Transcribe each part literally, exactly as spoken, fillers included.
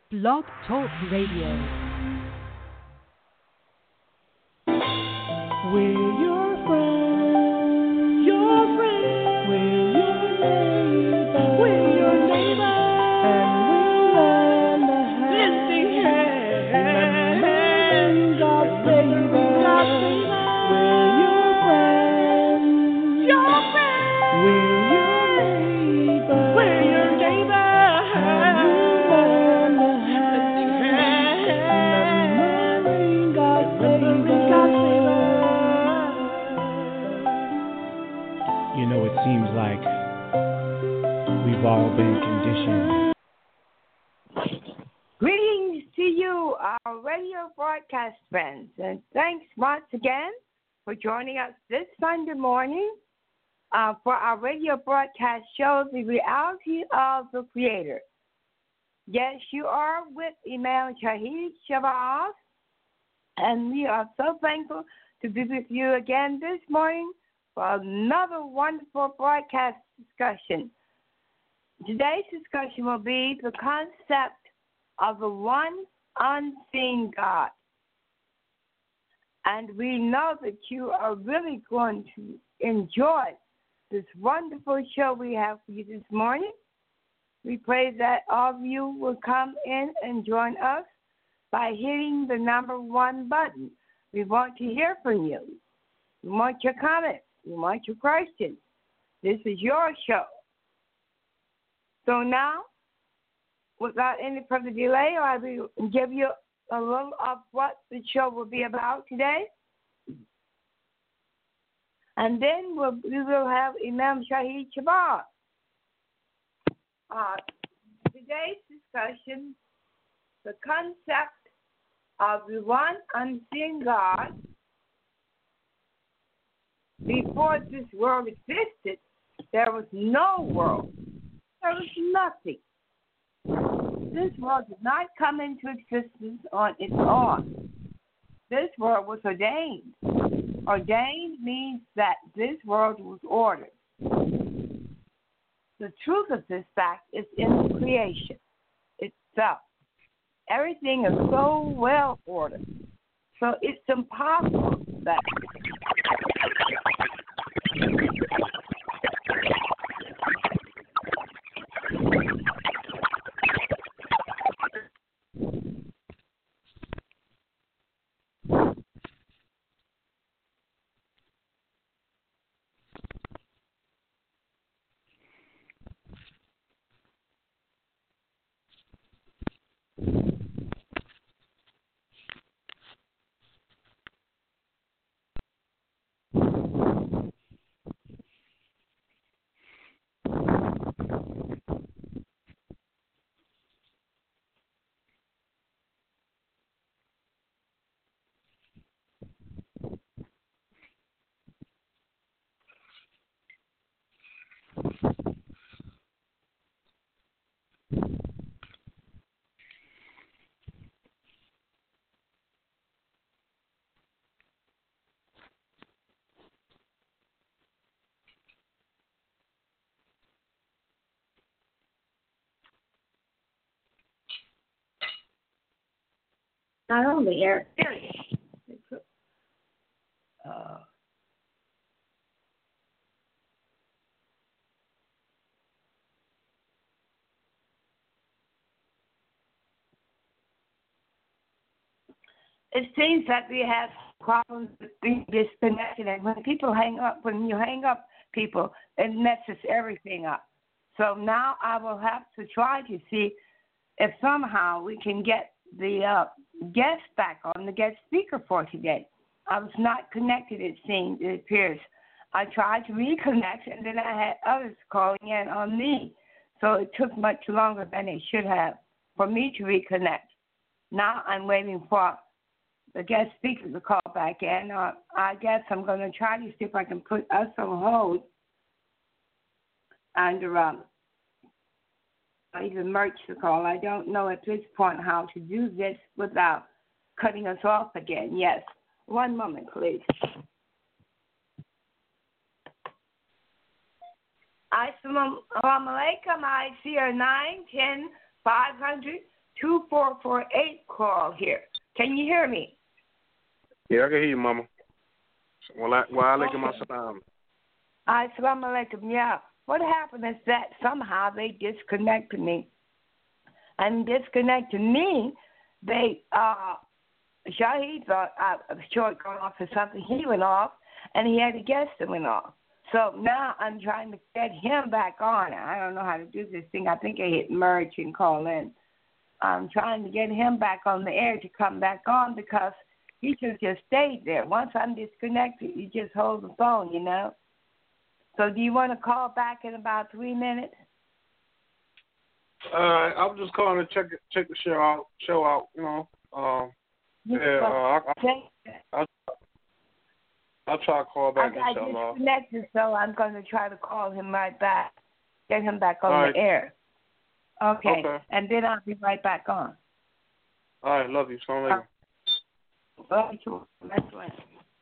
Blog Talk Radio. We're your friends, your friends. We're your neighbors, we're your neighbors. And we'll lend a hand, lending hand. Remembering God's favor, God's favor. We're your friends, your friends. We're your neighbors, we're your neighbors. And we'll lend a hand, remembering God's favor, God's favor. You know, it seems like we've all been conditioned. Greetings to you, our radio broadcast friends, and thanks once again for joining us this Sunday morning uh, for our radio broadcast show, The Reality of the Creator. Yes, you are with Imam Shahid Shabazz, and we are so thankful to be with you again this morning for another wonderful broadcast discussion. Today's discussion will be the concept of the one unseen God. And we know that you are really going to enjoy this wonderful show we have for you this morning. We pray that all of you will come in and join us by hitting the number one button. We want to hear from you. We want your comments. We want your questions. This is your show. So now, without any further delay, I will give you a little of what the show will be about today. And then we'll, we will have Imam Shahid Shabazz. Uh, today's discussion, the concept of the one unseen God. Before this world existed, there was no world. There was nothing. This world did not come into existence on its own. This world was ordained. Ordained means that this world was ordered. The truth of this fact is in the creation itself. Everything is so well ordered. So it's impossible that not only air, period. Uh, it seems that we have problems with being disconnected, and when people hang up, when you hang up people, it messes everything up. So now I will have to try to see if somehow we can get the uh, guest back on, the guest speaker for today. I was not connected, it seems, it appears. I tried to reconnect, and then I had others calling in on me. So it took much longer than it should have for me to reconnect. Now I'm waiting for the guest speaker to call back in. Uh, I guess I'm going to try to see if I can put us on hold and um, even merge the call. I don't know at this point how to do this without cutting us off again. Yes. One moment, please. Assalamu alaikum. I C R nine ten five hundred two four four eight call here. Can you hear me? Yeah, I can hear you, Mama. Well, I, well, I like my Okay. salam. Assalamu alaikum. Yeah. What happened is that somehow they disconnected me. And disconnecting me, they, uh, Shahid thought I was short going off or something. He went off, and he had a guest that went off. So now I'm trying to get him back on. I don't know how to do this thing. I think I hit merge and call in. I'm trying to get him back on the air to come back on because he should have just stayed there. Once I'm disconnected, you just hold the phone, you know. So do you want to call back in about three minutes? Uh, I was just calling to check check the show out. Show out, you know. Um, yeah, uh, I, I, I, I'll try to call back. I got disconnected, so I'm going to try to call him right back, get him back on right. the air. Okay. Okay. And then I'll be right back on. All right, love you. Assalamu alaikum. Love you too. That's right.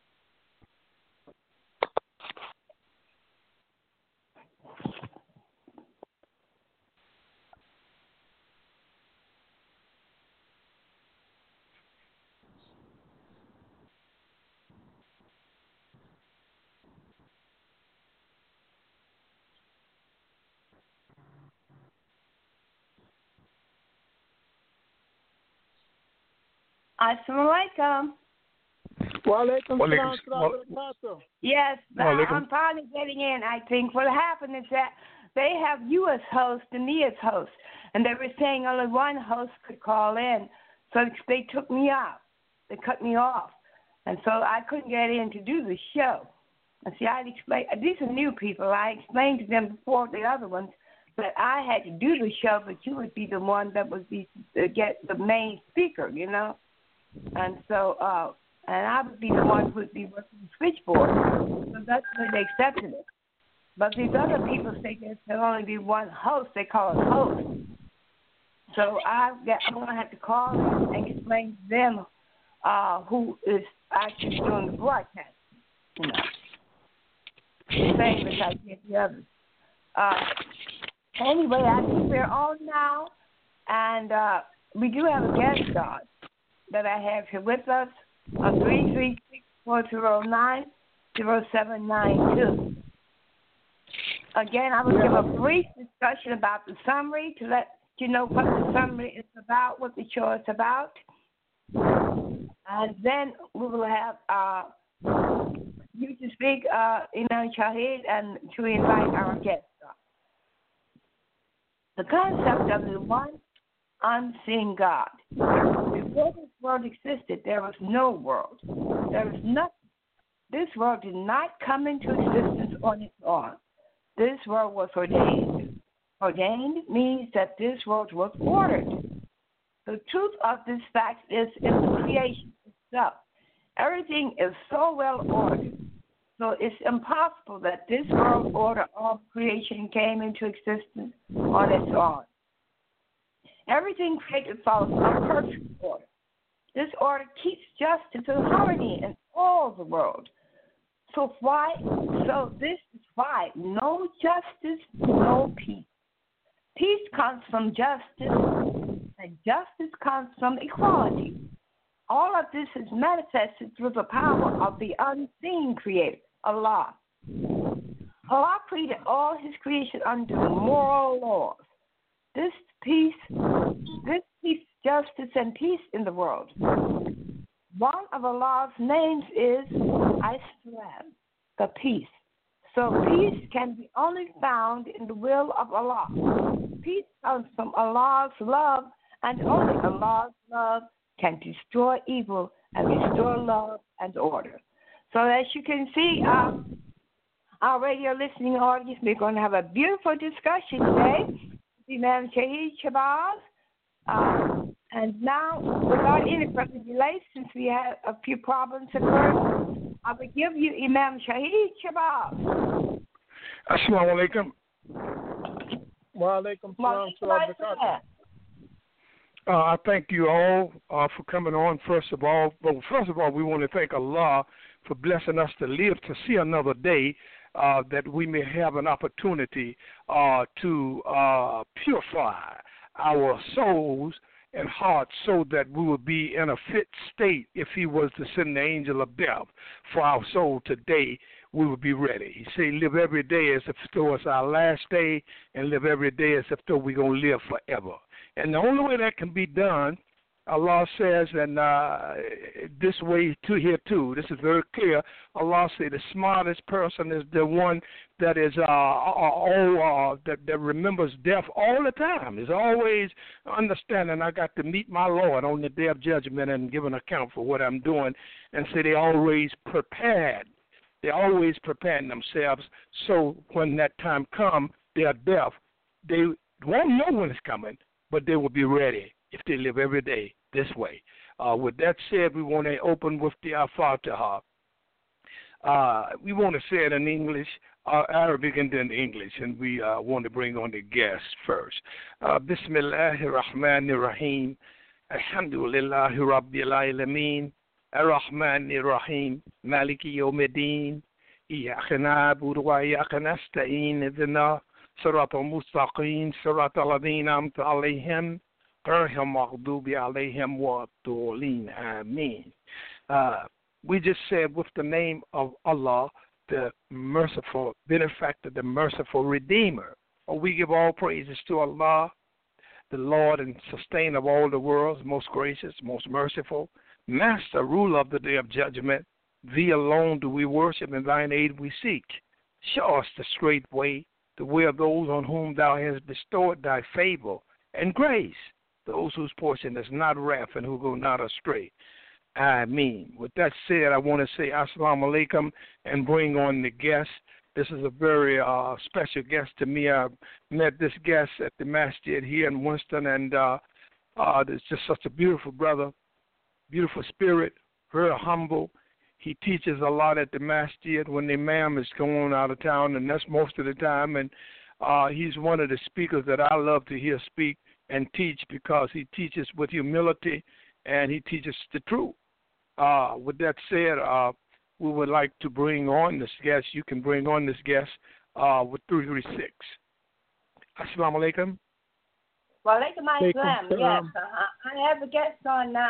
Assalamu alaikum. Wa alaikum Walaikum salam. salam. Yes, but Walaikum. I'm finally getting in, I think. What happened is that they have you as host and me as host, and they were saying only one host could call in, so they took me out. They cut me off, and so I couldn't get in to do the show. And see, I'd explain, these are new people. I explained to them before the other ones that I had to do the show, but you would be the one that would be uh, get the main speaker, you know. And so, uh, and I would be the one who would be working the switchboard. So that's why they accepted it. But these other people say there can only be one host. They call it host. So I get, I'm going to have to call them and explain to them uh, who is actually doing the broadcast. You know, the same as I did the others. Uh, anyway, I think we're on now, and uh, we do have a guest on that I have here with us on three three six, four zero nine, zero seven nine two. Again, I will give a brief discussion about the summary to let you know what the summary is about, what the show is about. And then we will have uh, you to speak, uh, Imam Shahid, and to invite our guests on. The concept of the one unseen God. Before this world existed, there was no world. There was nothing. This world did not come into existence on its own. This world was ordained. Ordained means that this world was ordered. The truth of this fact is in the creation itself. Everything is so well ordered. So it's impossible that this world order of creation came into existence on its own. Everything created follows a perfect order. This order keeps justice and harmony in all the world. So why? So this is why no justice, no peace. Peace comes from justice, and justice comes from equality. All of this is manifested through the power of the unseen Creator, Allah. Allah created all His creation under moral laws. This peace, this peace, justice, and peace in the world. One of Allah's names is As-Salam, the peace. So peace can be only found in the will of Allah. Peace comes from Allah's love, and only Allah's love can destroy evil and restore love and order. So as you can see, um, our radio listening audience, we're going to have a beautiful discussion today. Imam Shahid Shabazz. Uh, and now, without any further delay, since we had a few problems occurred, I will give you Imam Shahid Shabazz. Assalamu alaikum. Wa alaikum salam. Uh, I thank you all uh, for coming on, first of all. Well, first of all, we want to thank Allah for blessing us to live to see another day, uh, that we may have an opportunity uh, to uh, purify our souls and heart so that we would be in a fit state if he was to send the angel of death for our soul today, we would be ready. He said, live every day as if though it's our last day, and live every day as if though we're going to live forever. And the only way that can be done, Allah says, and uh, this way too here too, this is very clear. Allah said the smartest person is the one that is uh, all, uh, that, that remembers death all the time. Is always understanding I got to meet my Lord on the day of judgment and give an account for what I'm doing. And say they always prepared. They're always preparing themselves so when that time comes, their death, they won't know when it's coming, but they will be ready if they live every day this way. Uh, with that said, we want to open with the Al-Fatiha. Uh, we want to say it in English, uh, Arabic, and then English, and we uh, want to bring on the guests first. Uh, Bismillahir Rahmanir Rahim. Alhamdulillahi Rabbil Alameen. Ar-Rahmanir Rahim. Maliki Yawmiddin. Iyyaka na'budu wa iyyaka nasta'in. Ihdina siratal mustaqim. Siratal ladhina an'amta alayhim. Uh, we just said with the name of Allah, the merciful benefactor, the merciful redeemer. Oh, we give all praises to Allah, the Lord and sustainer of all the worlds, most gracious, most merciful, master, ruler of the day of judgment. Thee alone do we worship, and thine aid we seek. Show us the straight way, the way of those on whom thou hast bestowed thy favor and grace, those whose portion is not wrath and who go not astray. Ameen. With that said, I want to say assalamu alaikum and bring on the guest. This is a very uh, special guest to me. I met this guest at the masjid here in Winston, and uh, uh, it's just such a beautiful brother, beautiful spirit, very humble. He teaches a lot at the masjid when the imam is going out of town, and that's most of the time. And uh, he's one of the speakers that I love to hear speak and teach because he teaches with humility and he teaches the truth. Uh, with that said, uh, we would like to bring on this guest. You can bring on this guest uh, with three three six. Assalamu alaikum. Wa alaikum assalam. Yes, uh, I have a guest on now.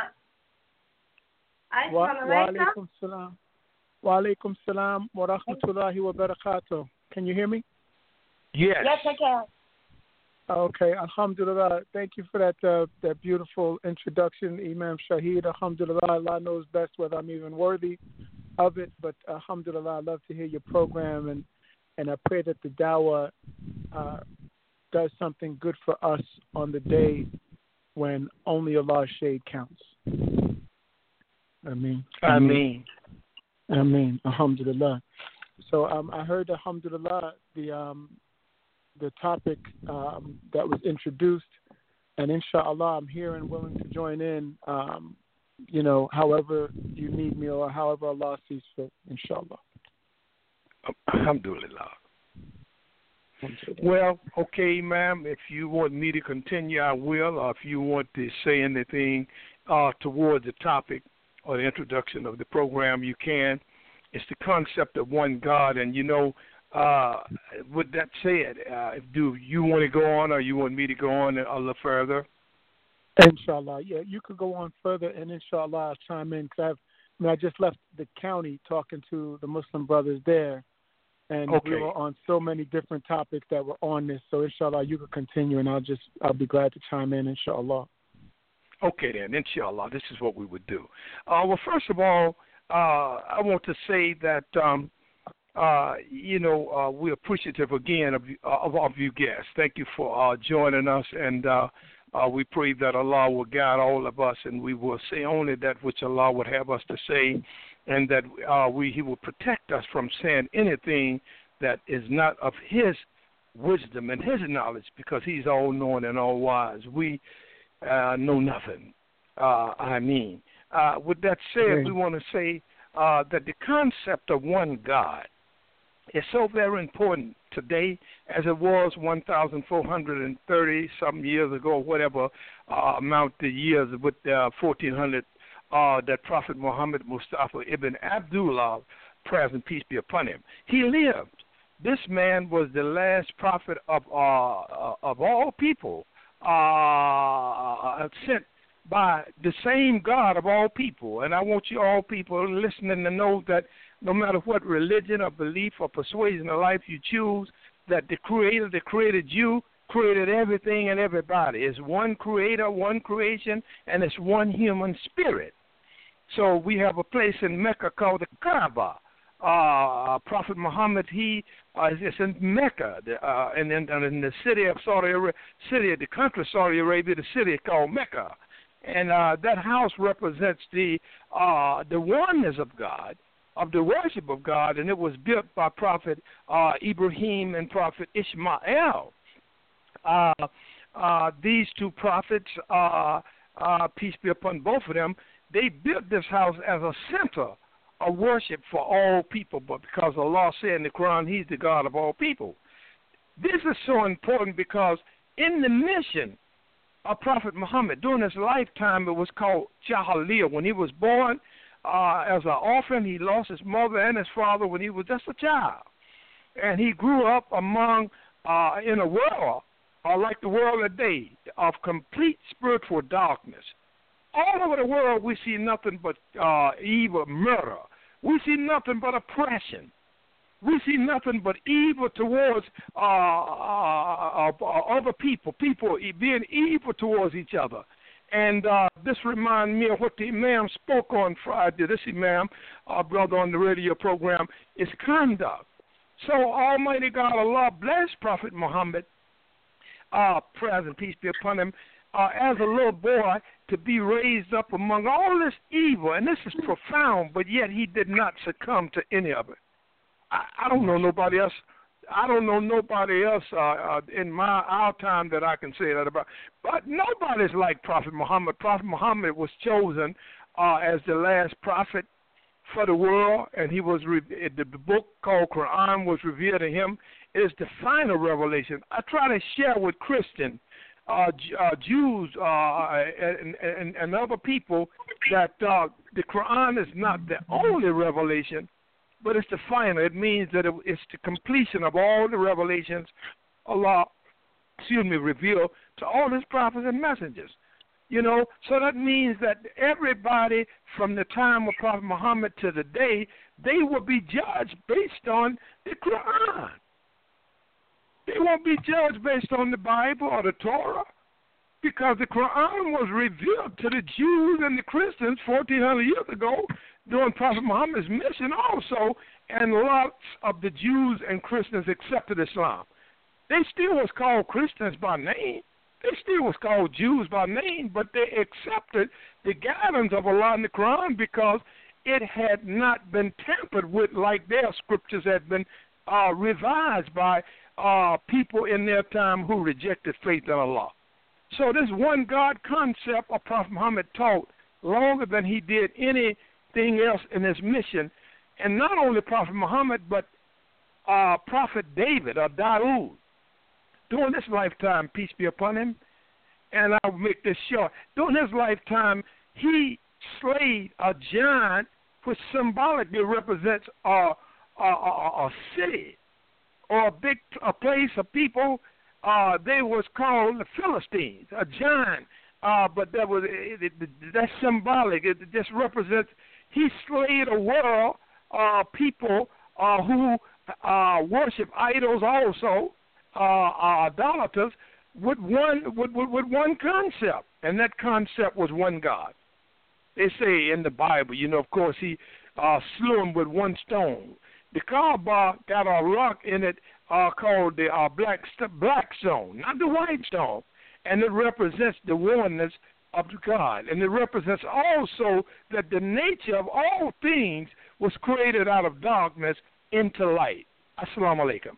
Wa alaikum salam. Wa alaikum salam wa rahmatullahi wa barakatuh. Can you hear me? Yes. Yes, I can. Okay, alhamdulillah. Thank you for that uh, that beautiful introduction, Imam Shahid. Alhamdulillah, Allah knows best whether I'm even worthy of it, but alhamdulillah, I love to hear your program, and, and I pray that the dawah uh, does something good for us on the day when only Allah's shade counts. Ameen. Ameen. Ameen. Alhamdulillah. So um, I heard, alhamdulillah, the... Um, the topic um, that was introduced, and inshallah I'm here and willing to join in, um, you know, however you need me or however Allah sees fit, inshallah. Alhamdulillah. Well, okay, ma'am, if you want me to continue, I will, or if you want to say anything uh, towards the topic or the introduction of the program, you can. It's the concept of one God, and you know, Uh, with that said, uh, do you want to go on or you want me to go on a little further? Inshallah. Yeah, you could go on further, and inshallah I'll chime in because I've, I mean, I just left the county talking to the Muslim brothers there, and okay. we were on so many different topics that were on this. So inshallah you could continue, and I'll just, I'll be glad to chime in, inshallah. Okay then, inshallah, this is what we would do. Uh, well, first of all, uh, I want to say that, um, Uh, you know, uh, we're appreciative again of, of, of you guests. Thank you for uh, joining us, and uh, uh, we pray that Allah will guide all of us, and we will say only that which Allah would have us to say, and that uh, we He will protect us from saying anything that is not of His wisdom and His knowledge, because He's all-knowing and all-wise. We uh, know nothing. Uh, I mean, uh, with that said, okay. we want to say uh, that the concept of one God is so very important today as it was one thousand four hundred thirty some years ago, whatever uh, amount of years with uh, fourteen hundred uh, that Prophet Muhammad Mustafa ibn Abdullah, praise and peace be upon him, he lived. This man was the last prophet of uh, of all people uh, sent by the same God of all people. And I want you all people listening to know that no matter what religion or belief or persuasion of life you choose, that the Creator that created you created everything and everybody. It's one Creator, one creation, and it's one human spirit. So we have a place in Mecca called the Kaaba. Uh, Prophet Muhammad, he uh, is in Mecca, uh, and in, in the city of Saudi Arabia, city of the country of Saudi Arabia, the city called Mecca, and uh, that house represents the uh, the oneness of God, of the worship of God, and it was built by Prophet uh, Ibrahim and Prophet Ishmael. Uh, uh, these two prophets, uh, uh, peace be upon both of them, they built this house as a center of worship for all people, but because Allah said in the Quran, He's the God of all people. This is so important because in the mission of Prophet Muhammad, during his lifetime, it was called Jahiliyyah. When he was born uh, as an orphan, he lost his mother and his father when he was just a child. And he grew up among, uh, in a world, uh, like the world today, of complete spiritual darkness. All over the world, we see nothing but uh, evil, murder. We see nothing but oppression. We see nothing but evil towards uh, uh, uh, other people, people being evil towards each other. And uh, this reminds me of what the Imam spoke on Friday. This Imam, our brother on the radio program, is conduct. So Almighty God, Allah bless Prophet Muhammad, uh, praise and peace be upon him, uh, as a little boy, to be raised up among all this evil, and this is profound, but yet he did not succumb to any of it. I, I don't know nobody else. I don't know nobody else uh, uh, in my our time that I can say that about. But nobody's like Prophet Muhammad. Prophet Muhammad was chosen uh, as the last prophet for the world, and he was re- the book called Quran was revealed to him. It is the final revelation. I try to share with Christians, Uh, uh, Jews uh, and, and, and other people that uh, the Quran is not the only revelation, but it's the final. It means that it, it's the completion of all the revelations Allah, excuse me, revealed to all His prophets and messengers. You know, so that means that everybody from the time of Prophet Muhammad to the day, they will be judged based on the Quran. They won't be judged based on the Bible or the Torah, because the Quran was revealed to the Jews and the Christians fourteen hundred years ago during Prophet Muhammad's mission also, and lots of the Jews and Christians accepted Islam. They still was called Christians by name. They still was called Jews by name, but they accepted the guidance of Allah in the Quran because it had not been tampered with like their scriptures had been uh, revised by Uh, people in their time who rejected faith in Allah. So this one God concept of Prophet Muhammad taught longer than he did anything else in his mission. And not only Prophet Muhammad, but uh, Prophet David or Dawood. During this lifetime, peace be upon him, and I'll make this short. During his lifetime, he slayed a giant which symbolically represents a, a, a, a city, or a big a place of people. Uh, they was called the Philistines, a giant. Uh, but that was it, it, that's symbolic. It just represents he slayed a world uh, people uh, who uh, worship idols, also uh, uh, idolaters, with one with, with, with one concept, and that concept was one God. They say in the Bible, you know, of course, he uh, slew him with one stone. The Kaaba got a rock in it uh, called the uh, black st- black stone, not the white stone, and it represents the oneness of God, and it represents also that the nature of all things was created out of darkness into light. Assalamu alaikum.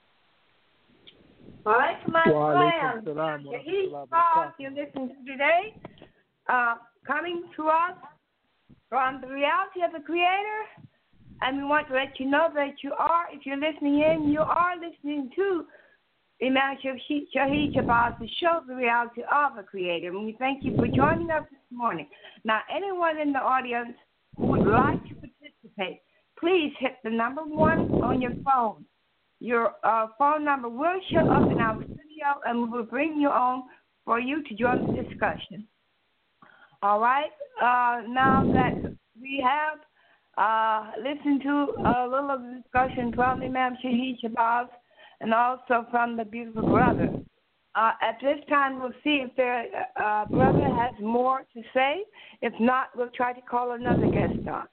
Wa alaikum assalam. You're listening to today, uh, coming to us from the reality of the Creator. And we want to let you know that you are, if you're listening in, you are listening to Imam Shahid Shabazz' show, The Reality of the Creator. And we thank you for joining us this morning. Now, anyone in the audience who would like to participate, please hit the number one on your phone. Your uh, phone number will show up in our studio, and we will bring you on for you to join the discussion. All right. Uh, now that we have uh, listened to a little discussion from Imam Shahid Shabazz and also from the beautiful brother, uh, at this time we'll see if their uh, brother has more to say. If not, we'll try to call another guest on.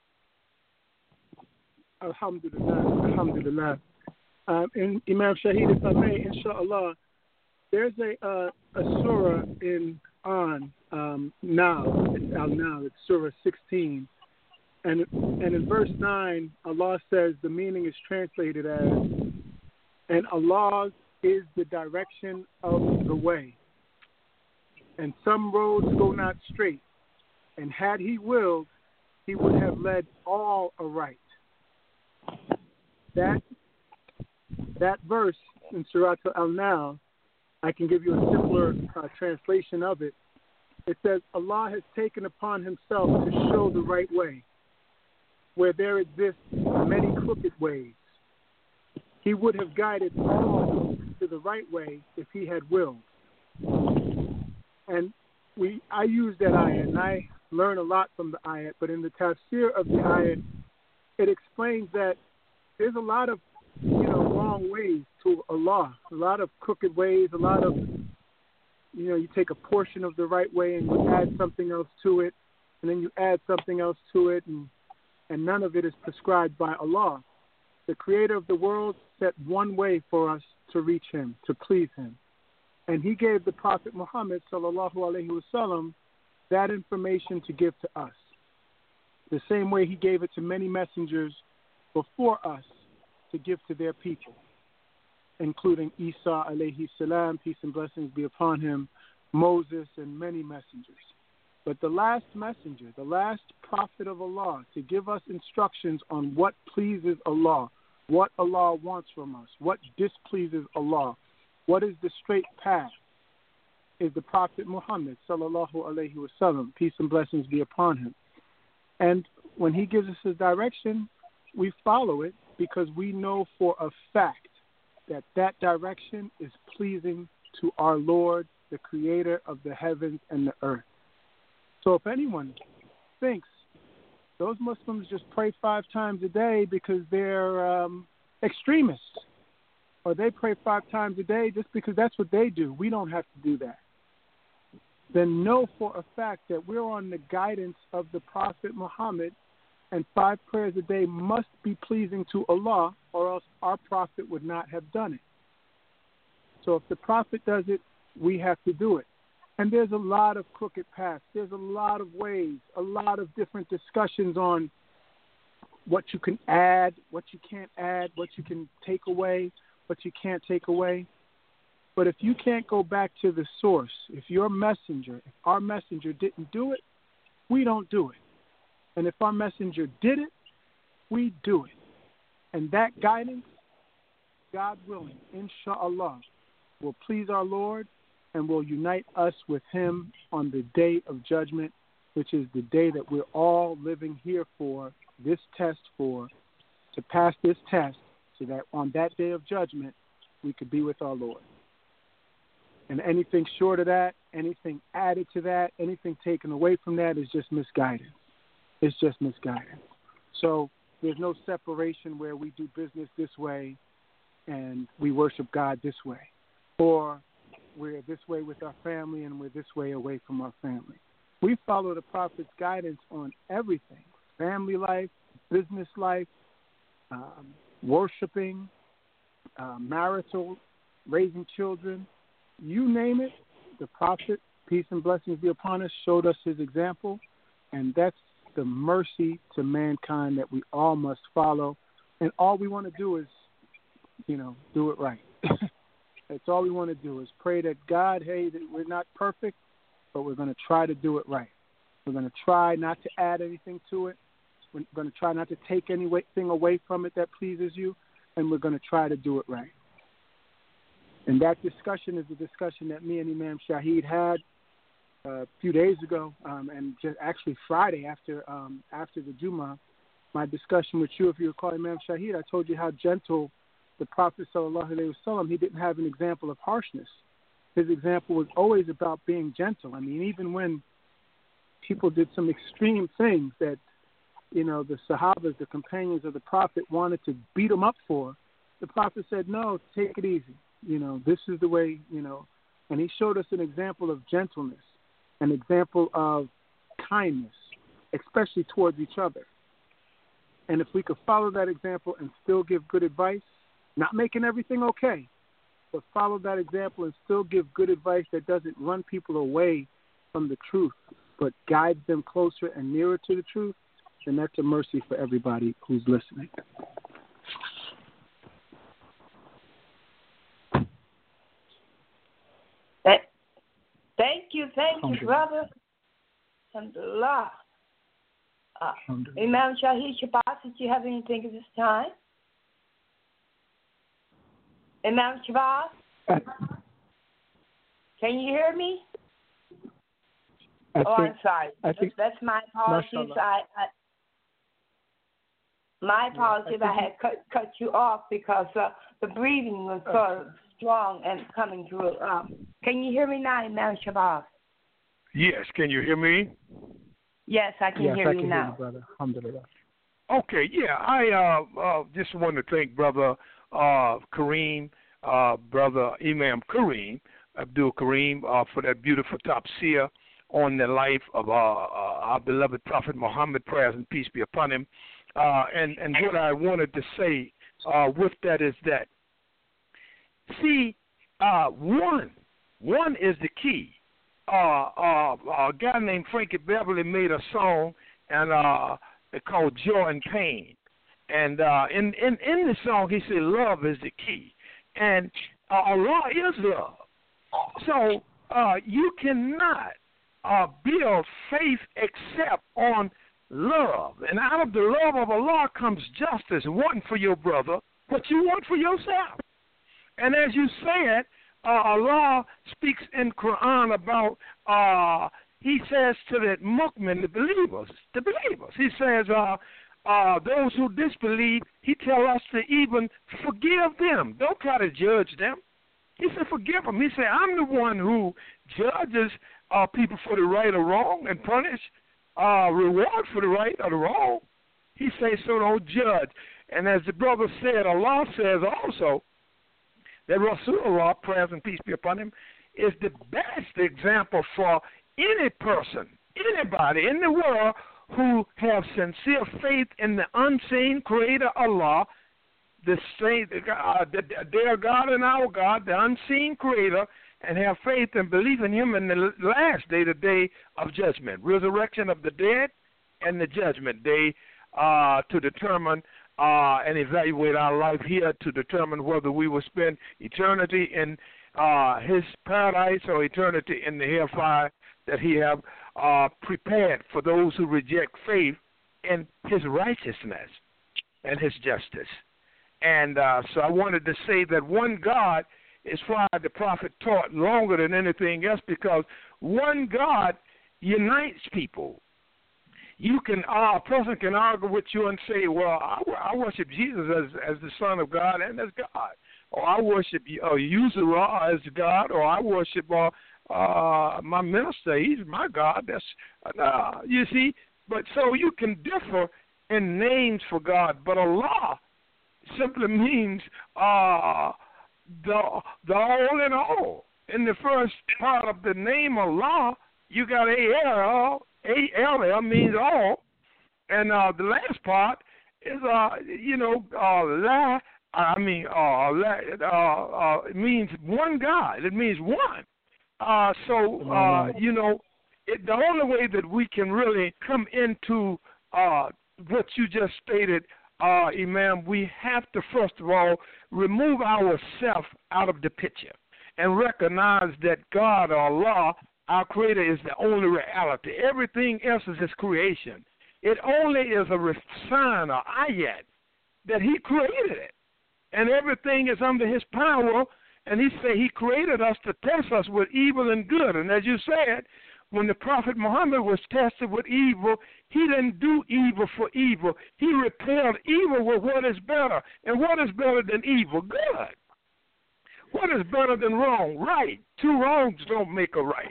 Alhamdulillah, alhamdulillah. Um, and Imam Shahid, if I may, inshallah, there's a uh, a surah in on um, now, it's out now, it's surah sixteen, and and in verse nine, Allah says the meaning is translated as, and Allah is the direction of the way, and some roads go not straight, and had He willed, He would have led all aright. That that verse in Surah Al-Now, I can give you a simpler uh, translation of it. It says, Allah has taken upon Himself to show the right way, where there exists many crooked ways. He would have guided all to the right way if He had willed. And we, I use that ayat, and I learn a lot from the ayat, but in the tafsir of the ayat, it explains that there's a lot of, you know, wrong ways to Allah, a lot of crooked ways, a lot of, you know, you take a portion of the right way and you add something else to it, and then you add something else to it, and, and none of it is prescribed by Allah. The Creator of the world set one way for us to reach Him, to please Him. And He gave the Prophet Muhammad, sallallahu alaihi wasallam, that information to give to us. The same way He gave it to many messengers before us to give to their people, including Isa alayhi salam, peace and blessings be upon him, Moses, and many messengers. But the last messenger, the last prophet of Allah, to give us instructions on what pleases Allah, what Allah wants from us, what displeases Allah, what is the straight path, is the Prophet Muhammad, sallallahu alayhi wasallam, peace and blessings be upon him. And when he gives us his direction, we follow it because we know for a fact that that direction is pleasing to our Lord, the Creator of the heavens and the earth. So if anyone thinks those Muslims just pray five times a day because they're um, extremists, or they pray five times a day just because that's what they do, we don't have to do that, then know for a fact that we're on the guidance of the Prophet Muhammad, and five prayers a day must be pleasing to Allah, or else our Prophet would not have done it. So if the Prophet does it, we have to do it. And there's a lot of crooked paths. There's a lot of ways, a lot of different discussions on what you can add, what you can't add, what you can take away, what you can't take away. But if you can't go back to the source, if your messenger, if our messenger didn't do it, we don't do it. And if our messenger did it, we do it. And that guidance, God willing, inshallah, will please our Lord and will unite us with him on the day of judgment, which is the day that we're all living here for, this test for, to pass this test so that on that day of judgment, we could be with our Lord. And anything short of that, anything added to that, anything taken away from that is just misguidance. It's just misguidance. So there's no separation where we do business this way and we worship God this way, or we're this way with our family and we're this way away from our family. We follow the Prophet's guidance on everything: family life, business life, um, worshiping, uh, marital, raising children, you name it. The Prophet, peace and blessings be upon us, showed us his example, and that's the mercy to mankind that we all must follow. And all we want to do is, you know, do it right. That's all we want to do is pray that God, hey, that we're not perfect, but we're going to try to do it right. We're going to try not to add anything to it. We're going to try not to take anything away from it that pleases you, and we're going to try to do it right. And that discussion is a discussion that me and Imam Shahid had uh, a few days ago, um, and just actually Friday after um, after the Jummah, my discussion with you, if you recall, Imam Shahid, I told you how gentle the Prophet sallallahu alaihi wasallam, he didn't have an example of harshness. His example was always about being gentle. I mean, even when people did some extreme things that, you know, the Sahabas, the companions of the Prophet, wanted to beat him up for. The Prophet said, no, take it easy. You know, this is the way, you know, and he showed us an example of gentleness, an example of kindness, especially towards each other. And if we could follow that example and still give good advice, not making everything okay, but follow that example and still give good advice that doesn't run people away from the truth, but guides them closer and nearer to the truth, then that's a mercy for everybody who's listening. Thank you, thank you, brother. Alhamdulillah. Uh, Imam Shahid Shabazz, did you have anything at this time? Imam Shabazz? Can you hear me? I oh, think, I'm sorry. I think, That's my apologies. I, I, my apologies. I, I had cut, cut you off because uh, the breathing was so strong and coming through. Um, can you hear me now, Imam Shabazz? Yes. Can you hear me? Yes, I can yes, hear I you can now. Hear you, brother. Alhamdulillah. Okay, yeah, I uh, uh, just want to thank Brother uh, Kareem, uh, Brother Imam Kareem, Abdul Kareem, uh, for that beautiful tafsir on the life of uh, uh, our beloved Prophet Muhammad, prayers and peace be upon him. Uh, and, and what I wanted to say uh, with that is that, see, uh, one, one is the key. Uh, uh, a guy named Frankie Beverly made a song and uh, it's called Joy and Pain. And uh, in, in, in the song, he said love is the key. And uh, Allah is love. So uh, you cannot uh, build faith except on love. And out of the love of Allah comes justice, wanting for your brother what you want for yourself. And as you said, uh, Allah speaks in Quran about, uh, he says to the mu'min, the believers, the believers, he says, uh, uh, those who disbelieve, he tells us to even forgive them. Don't try to judge them. He said, forgive them. He said, I'm the one who judges uh, people for the right or wrong and punish, uh, reward for the right or the wrong. He says, so don't judge. And as the brother said, Allah says also that Rasulullah, prayers and peace be upon him, is the best example for any person, anybody in the world who have sincere faith in the unseen creator Allah, the same, uh, their God and our God, the unseen creator, and have faith and believe in him in the last day, the day of judgment, resurrection of the dead and the judgment day, uh, to determine uh, and evaluate our life here to determine whether we will spend eternity in uh, his paradise or eternity in the hellfire that he have uh, prepared for those who reject faith in his righteousness and his justice. And uh, so I wanted to say that one God is why the prophet taught longer than anything else, because one God unites people. You can, uh, a person can argue with you and say, well, I, I worship Jesus as, as the Son of God and as God. Or I worship uh, Yusra as God, or I worship uh, uh, my minister, he's my God. That's uh, you see. But so you can differ in names for God, but Allah simply means uh, the the all in all. In the first part of the name Allah, you got A L. A L means all, and uh, the last part is uh, you know uh, la. I mean uh, la, uh, uh, it means one God. It means one. Uh, so uh, you know, it, the only way that we can really come into uh, what you just stated, uh, Imam, we have to first of all remove ourselves out of the picture and recognize that God or Allah, our Creator, is the only reality. Everything else is His creation. It only is a sign or ayat that He created it, and everything is under His power. And He said He created us to test us with evil and good. And as you said, when the Prophet Muhammad was tested with evil, he didn't do evil for evil. He repelled evil with what is better. And what is better than evil? Good. What is better than wrong? Right. Two wrongs don't make a right.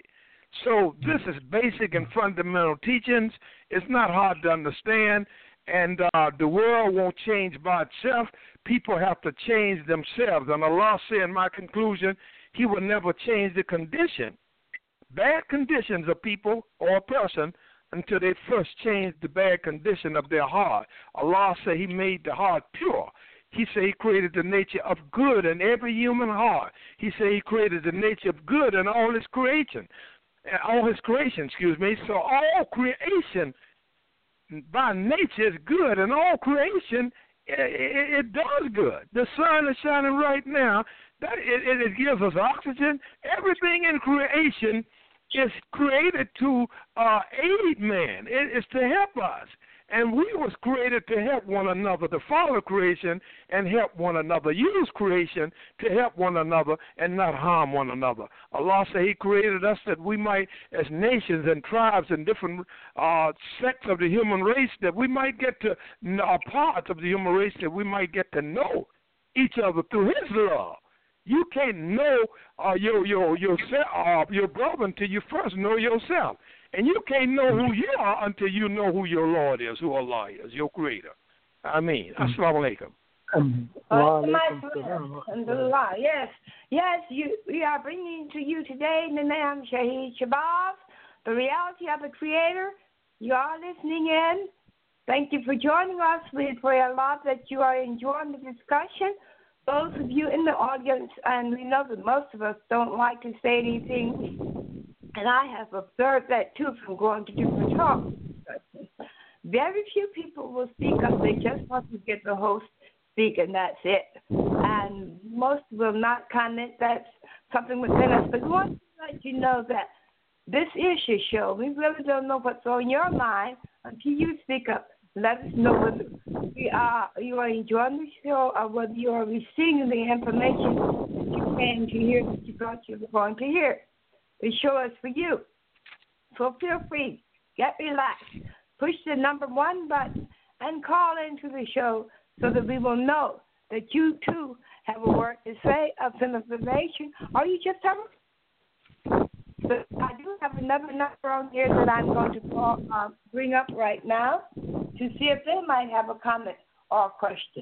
So this is basic and fundamental teachings. It's not hard to understand, and uh, the world won't change by itself. People have to change themselves. And Allah said in my conclusion, He will never change the condition, bad conditions of people or a person until they first change the bad condition of their heart. Allah said He made the heart pure. He said He created the nature of good in every human heart. He said He created the nature of good in all His creation, all His creation, excuse me. So all creation by nature is good, and all creation it, it, it does good. The sun is shining right now. That it, it gives us oxygen. Everything in creation is created to uh, aid man. It is to help us. And we was created to help one another, to follow creation and help one another, use creation to help one another and not harm one another. Allah said He created us that we might, as nations and tribes and different uh, sects of the human race, that we might get to, uh, parts of the human race, that we might get to know each other through His love. You can't know uh, your your your uh, your brother until you first know yourself. And you can't know who you are until you know who your Lord is, who Allah is, your Creator. I mean, mm-hmm. Assalamu alaikum. Alhamdulillah. Yes, yes, you, we are bringing to you today the name Shaheed Shabazz, the reality of the Creator. You are listening in. Thank you for joining us. We pray Allah that you are enjoying the discussion. Those of you in the audience, and we know that most of us don't like to say anything, and I have observed that too from going to different talks. Very few people will speak up. They just want to get the host speak, and that's it. And most will not comment. That's something within us. But we want to let you know that this is your show. We really don't know what's on your mind until you speak up. Let us know whether we are, you are enjoying the show or whether you are receiving the information that you came to hear that you thought you were going to hear. The show is for you. So feel free. Get relaxed. Push the number one button and call into the show so that we will know that you, too, have a word to say of some information, or you just have a... But I do have another number on here that I'm going to call, uh, bring up right now to see if they might have a comment or a question.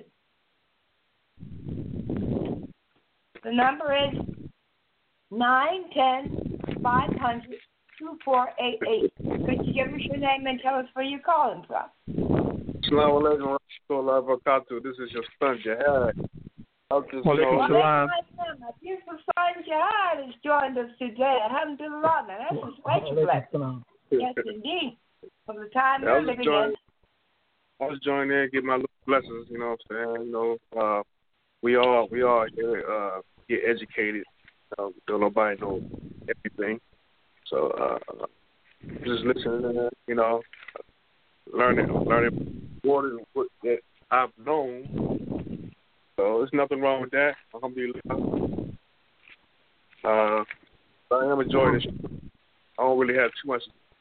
The number is nine one zero, five hundred, two four eight eight. Could you give us your name and tell us where you're calling from? Assalamu alaikum warahmatullahi wabarakatuh. This is your son, Jihad. Well, well, my beautiful son Jihad has joined us today. Alhamdulillah, man. That's a special blessing. Yes, indeed. From the time yeah, we're living in. I was joining in, get my little blessings, you know what I'm saying? You know, uh, we all, we all here, uh, get educated. Um, don't nobody know everything. So, uh, just listening, uh, you know, learning, learning more than what that I've known. So there's nothing wrong with that. Alhamdulillah. Uh, but I am enjoying this. I don't really have too much.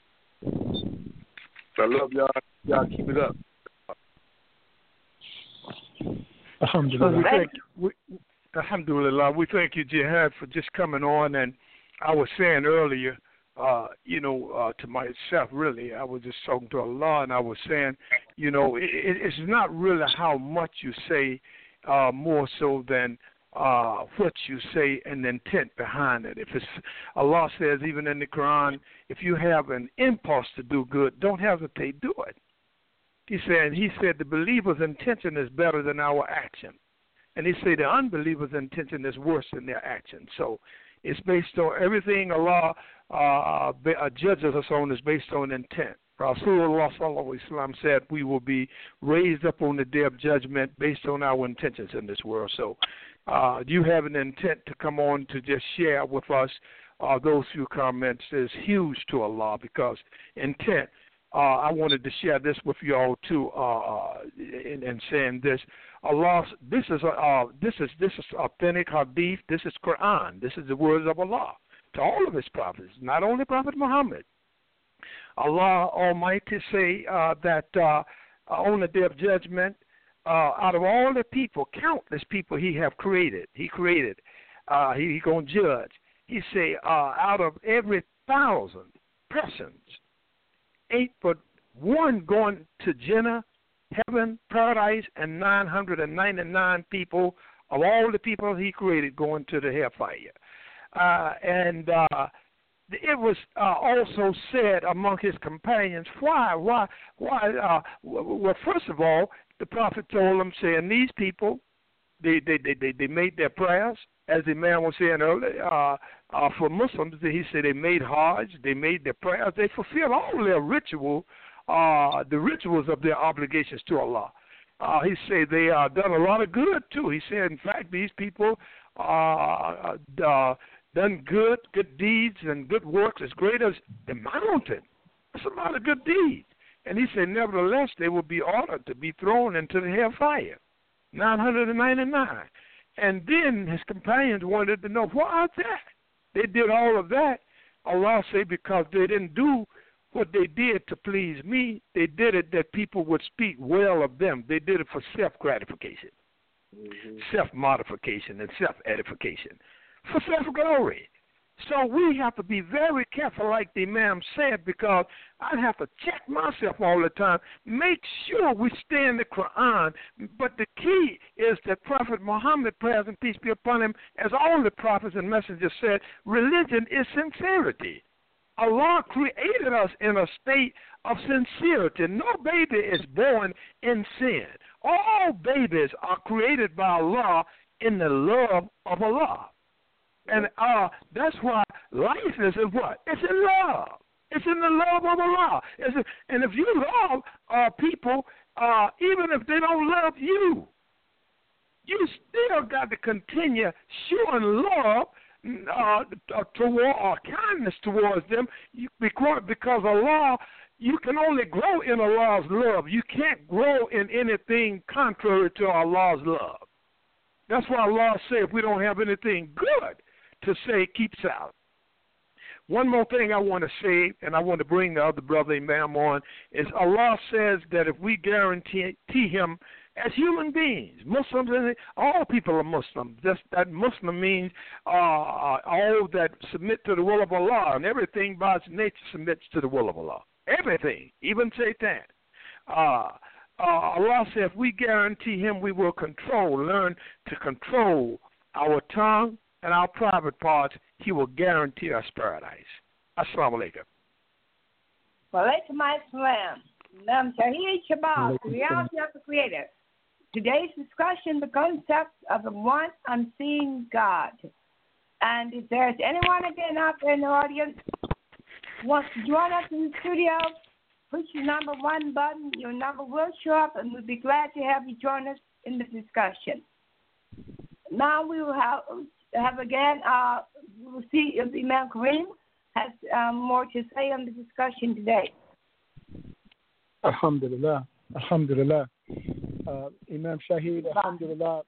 But I love y'all. Y'all keep it up. Alhamdulillah. We thank, we, alhamdulillah. We thank you, Jihad, for just coming on. And I was saying earlier, uh, you know, uh, to myself, really, I was just talking to Allah, and I was saying, you know, it, it, it's not really how much you say, uh, more so than uh, what you say and the intent behind it. If it's, Allah says, even in the Quran, if you have an impulse to do good, don't hesitate, do it. He said, he said the believer's intention is better than our action. And he said the unbeliever's intention is worse than their action. So it's based on everything Allah uh, judges us on is based on intent. Rasulullah sallallahu alaihi wasallam said we will be raised up on the day of judgment based on our intentions in this world. So uh, you have an intent to come on to just share with us uh, those few comments is huge to Allah, because intent. Uh, I wanted to share this with you all too, uh, in, in saying this. Allah, this is uh, this is this is authentic hadith. This is Quran. This is the words of Allah to all of His prophets, not only Prophet Muhammad. Allah Almighty say uh, that uh, on the day of judgment, uh, out of all the people, countless people He have created, He created, uh, He, he gonna judge. He say uh, out of every thousand persons, eight but one going to Jannah, heaven, paradise, and nine hundred ninety-nine people of all the people he created going to the hellfire. Uh, and uh, it was uh, also said among his companions, why, why, why? Uh, well, first of all, the prophet told them, saying, these people, they they, they, they, they made their prayers, as the man was saying earlier. Uh, uh, for Muslims, he said they made Hajj, they made their prayers, they fulfilled all their ritual, uh, the rituals of their obligations to Allah. Uh, he said they uh, done a lot of good, too. He said, in fact, these people uh, uh, done good, good deeds and good works as great as the mountain. That's a lot of good deeds. And he said, nevertheless, they will be ordered to be thrown into the hellfire, nine hundred ninety-nine. And then his companions wanted to know, why is that? They did all of that. Allah said, because they didn't do what they did to please me. They did it that people would speak well of them. They did it for self-gratification, mm-hmm. self-modification, and self-edification, for self-glory. So we have to be very careful, like the Imam said, because I have to check myself all the time, make sure we stay in the Quran. But the key is that Prophet Muhammad, praise and peace be upon him, as all the prophets and messengers said, religion is sincerity. Allah created us in a state of sincerity. No baby is born in sin. All babies are created by Allah in the love of Allah. And uh, that's why life is in what? It's in love. It's in the love of Allah. It's in, and if you love uh, people, uh, even if they don't love you, you still got to continue showing love uh, toward or kindness towards them, you, because, because Allah, you can only grow in Allah's love. You can't grow in anything contrary to Allah's love. That's why Allah said if we don't have anything good to say, keep silent. One more thing I want to say, and I want to bring the other brother Imam on, is Allah says that if we guarantee him as human beings, Muslims, all people are Muslims. That's, that Muslim means uh, all that submit to the will of Allah, and everything by its nature submits to the will of Allah. Everything, even Satan. Uh, uh, Allah said if we guarantee him, we will control, learn to control our tongue and our private parts, he will guarantee us paradise. Assalamu alaikum. Wa alaikum assalam. Nam Shahid Shabbat, the reality of the Creator. Today's discussion, the concept of the one unseen God. And if there's anyone again out there in the audience who wants to join us in the studio, push the number one button. Your number will show up, and we'll be glad to have you join us in the discussion. Now we will have, have again, uh, we'll see if Imam Kareem has um, more to say on the discussion today. Alhamdulillah. Alhamdulillah. Uh, Imam Shahid, alhamdulillah.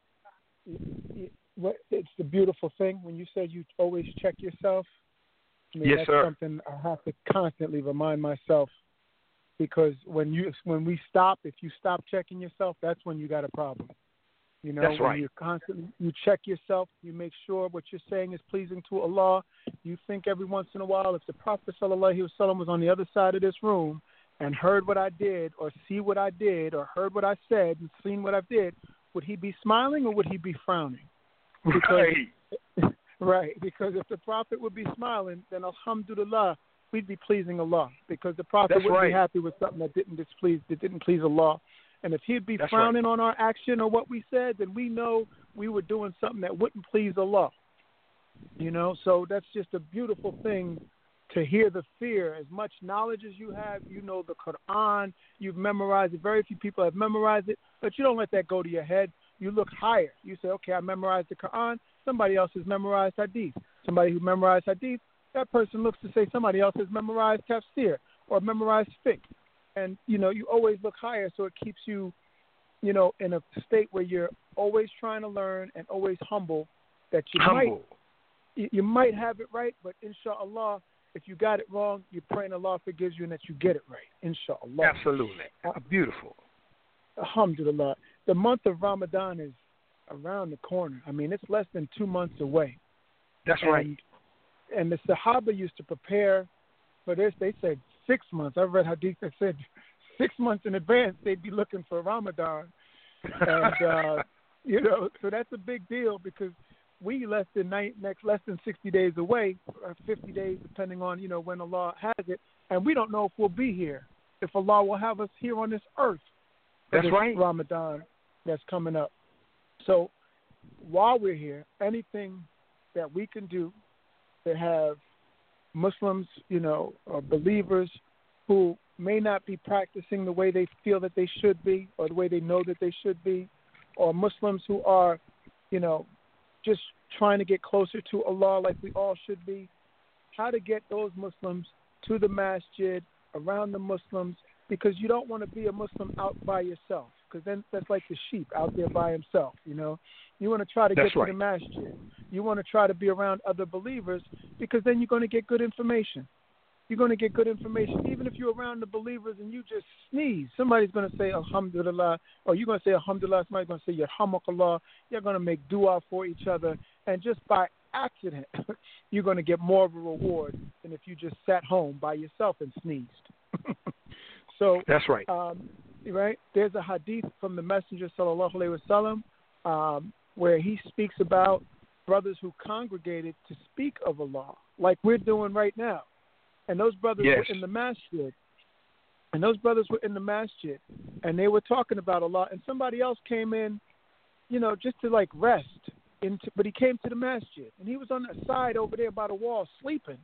It's the beautiful thing when you said you always check yourself. I mean, yes, that's sir. something I have to constantly remind myself, because when you when we stop, if you stop checking yourself, that's when you got a problem. You know, that's when right. you constantly you check yourself, you make sure what you're saying is pleasing to Allah. You think every once in a while, if the Prophet sallallahu alaihi wasallam was on the other side of this room and heard what I did, or see what I did, or heard what I said, and seen what I did, would he be smiling or would he be frowning? Because, right. Right, because if the Prophet would be smiling, then alhamdulillah, we'd be pleasing Allah. Because the Prophet That's wouldn't right. be happy with something that didn't displease, that didn't please Allah. And if he'd be That's frowning right. on our action or what we said, then we know we were doing something that wouldn't please Allah. You know, so that's just a beautiful thing to hear the fear. As much knowledge as you have, you know the Quran, you've memorized it. Very few people have memorized it, but you don't let that go to your head. You look higher. You say, okay, I memorized the Quran. Somebody else has memorized Hadith. Somebody who memorized Hadith, that person looks to say somebody else has memorized Tafsir or memorized Fiqh. And, you know, you always look higher, so it keeps you, you know, in a state where you're always trying to learn and always humble, that you Humble. might you might have it right, but inshallah, if you got it wrong, you pray and Allah forgives you and that you get it right, inshallah. Absolutely. Beautiful. Alhamdulillah. The month of Ramadan is around the corner. I mean, it's less than two months away. That's and, right. and the Sahaba used to prepare for this. They said six months. I read hadith that said six months in advance they'd be looking for Ramadan. And, uh, you know, so that's a big deal because we less than nine, next less than sixty days away, or fifty days, depending on, you know, when Allah has it. And we don't know if we'll be here, if Allah will have us here on this earth. That's this right. Ramadan that's coming up. So while we're here, anything that we can do to have Muslims, you know, or believers who may not be practicing the way they feel that they should be or the way they know that they should be, or Muslims who are, you know, just trying to get closer to Allah like we all should be, how to get those Muslims to the masjid, around the Muslims, because you don't want to be a Muslim out by yourself, because then that's like the sheep out there by himself, you know. You want to try to that's get right. to the masjid. You want to try to be around other believers, because then you're going to get good information. You're going to get good information. Even if you're around the believers and you just sneeze, somebody's going to say Alhamdulillah, or you're going to say Alhamdulillah, somebody's going to say Yarhamakallah. You're going to make dua for each other, and just by accident, you're going to get more of a reward than if you just sat home by yourself and sneezed. So that's right. Um, right? There's a hadith from the Messenger sallallahu alaihi wasallam um, where he speaks about brothers who congregated to speak of Allah, like we're doing right now. And those brothers yes. were in the masjid. And those brothers were in the masjid. And they were talking about Allah. And somebody else came in, you know, just to like rest. Into, but he came to the masjid. And he was on the side over there by the wall sleeping.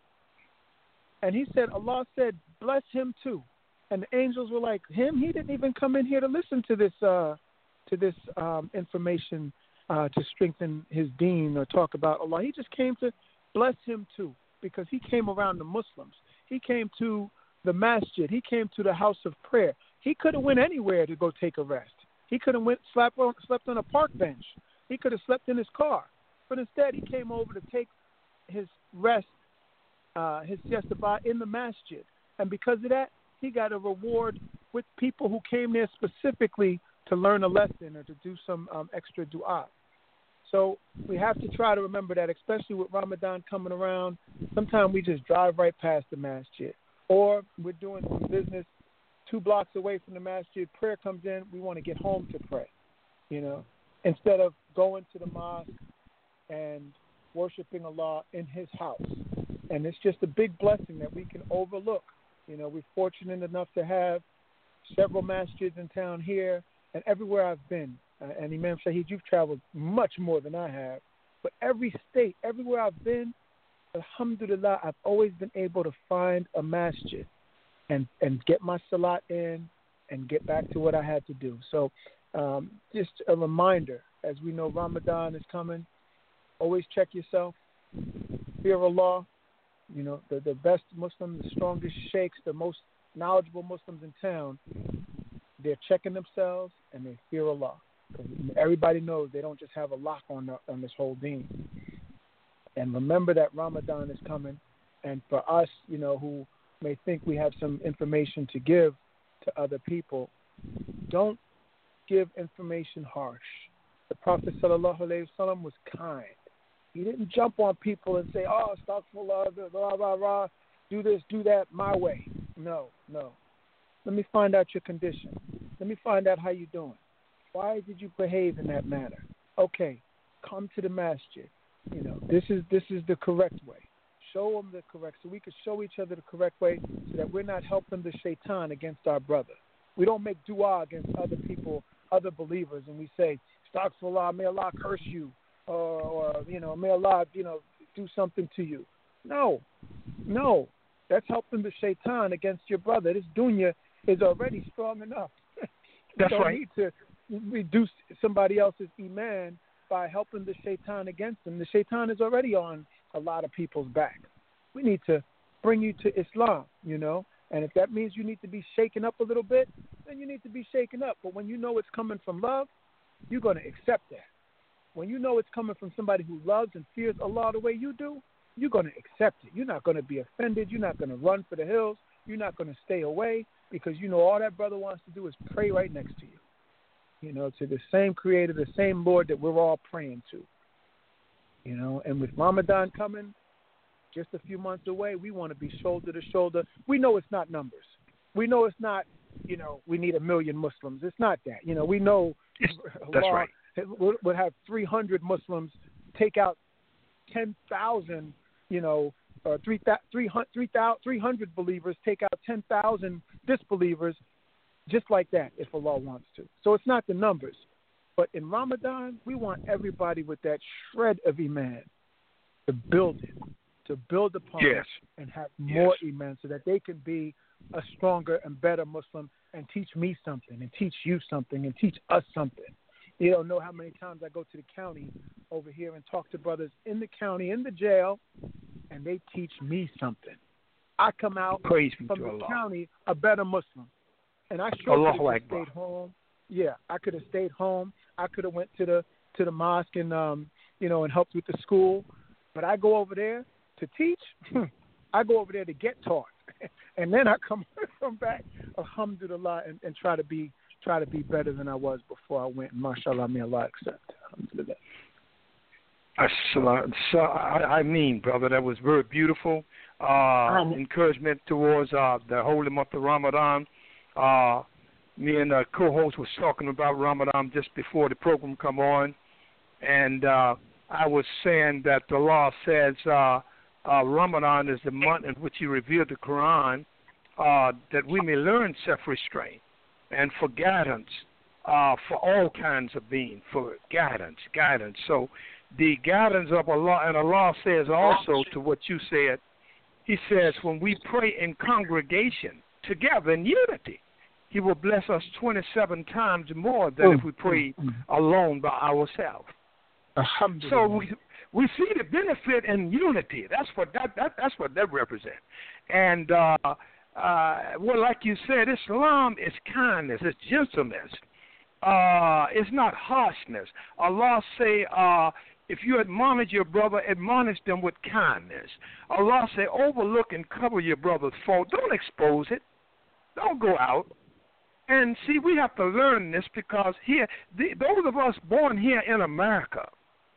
And he said, Allah said, bless him too. And the angels were like, him? He didn't even come in here to listen to this uh, to this um, information uh, to strengthen his deen or talk about Allah. He just came to bless him too, because he came around the Muslims. He came to the masjid. He came to the house of prayer. He could have went anywhere to go take a rest. He could have went slept on, slept on a park bench. He could have slept in his car. But instead, he came over to take his rest, uh, his siesta in the masjid. And because of that, he got a reward with people who came there specifically to learn a lesson or to do some um, extra dua. So we have to try to remember that, especially with Ramadan coming around. Sometimes we just drive right past the masjid. Or we're doing some business two blocks away from the masjid. Prayer comes in. We want to get home to pray, you know, instead of going to the mosque and worshiping Allah in his house. And it's just a big blessing that we can overlook. You know, we're fortunate enough to have several masjids in town here and everywhere I've been. Uh, and Imam Shahid, you've traveled much more than I have. But every state, everywhere I've been, alhamdulillah, I've always been able to find a masjid and, and get my salat in and get back to what I had to do. So um, just a reminder, as we know Ramadan is coming, always check yourself, fear Allah. You know, the, the best Muslims, the strongest sheikhs, the most knowledgeable Muslims in town, they're checking themselves and they fear Allah. Everybody knows they don't just have a lock on the, on this whole deen. And remember that Ramadan is coming. And for us, you know, who may think we have some information to give to other people, don't give information harsh. The Prophet sallallahu alaihi wasallam was kind. He didn't jump on people and say, oh, astaghfirullah, blah, blah, blah, do this, do that my way. No, no. Let me find out your condition. Let me find out how you're doing. Why did you behave in that manner? Okay, come to the masjid. You know, this is this is the correct way. Show them the correct, so we can show each other the correct way so that we're not helping the shaitan against our brother. We don't make dua against other people, other believers, and we say, astaghfirullah, may Allah curse you. Or, or, you know, may Allah, you know, do something to you. No, no. That's helping the shaitan against your brother. This dunya is already strong enough. That's don't right. need to reduce somebody else's iman by helping the shaitan against them. The shaitan is already on a lot of people's back. We need to bring you to Islam, you know. And if that means you need to be shaken up a little bit, then you need to be shaken up. But when you know it's coming from love, you're going to accept that. When you know it's coming from somebody who loves and fears Allah the way you do, you're going to accept it. You're not going to be offended. You're not going to run for the hills. You're not going to stay away because you know all that brother wants to do is pray right next to you. You know, to the same Creator, the same Lord that we're all praying to. You know, and with Ramadan coming, just a few months away. We want to be shoulder to shoulder. We know it's not numbers. We know it's not, you know, we need a million Muslims. It's not that. You know, we know that's right. We'll have three hundred Muslims take out ten thousand, you know, uh, three hundred believers take out ten thousand disbelievers, just like that, if Allah wants to. So it's not the numbers. But in Ramadan, we want everybody with that shred of Iman to build it, to build upon yes. it and have more yes. Iman so that they can be a stronger and better Muslim and teach me something and teach you something and teach us something. You don't know how many times I go to the county over here and talk to brothers in the county, in the jail, and they teach me something. I come out Praise from the Allah. county a better Muslim. And I sure could have stayed home. Yeah, I could have stayed home. I could have went to the to the mosque and um you know and helped with the school. But I go over there to teach. I go over there to get taught, and then I come come back, alhamdulillah, and, and try to be try to be better than I was before I went. Mashallah, may Allah accept. Alhamdulillah. So, I mean, brother, that was very beautiful. Uh, encouragement towards uh, the holy month of Ramadan. Uh, me and the co-host was talking about Ramadan just before the program come on, and uh, I was saying that the law says uh, uh, Ramadan is the month in which He revealed the Quran, uh, that we may learn self-restraint and for guidance, uh, for all kinds of being, for guidance, guidance. So the guidance of Allah, and Allah says also to what you said, He says when we pray in congregation together in unity, He will bless us twenty-seven times more than mm, if we pray mm, alone by ourselves. So we we see the benefit in unity. That's what that, that that's what that represents. And uh, uh, well, like you said, Islam is kindness, it's gentleness. Uh, it's not harshness. Allah say, uh, if you admonish your brother, admonish them with kindness. Allah say, overlook and cover your brother's fault. Don't expose it. Don't go out. And see, we have to learn this because here, the, those of us born here in America,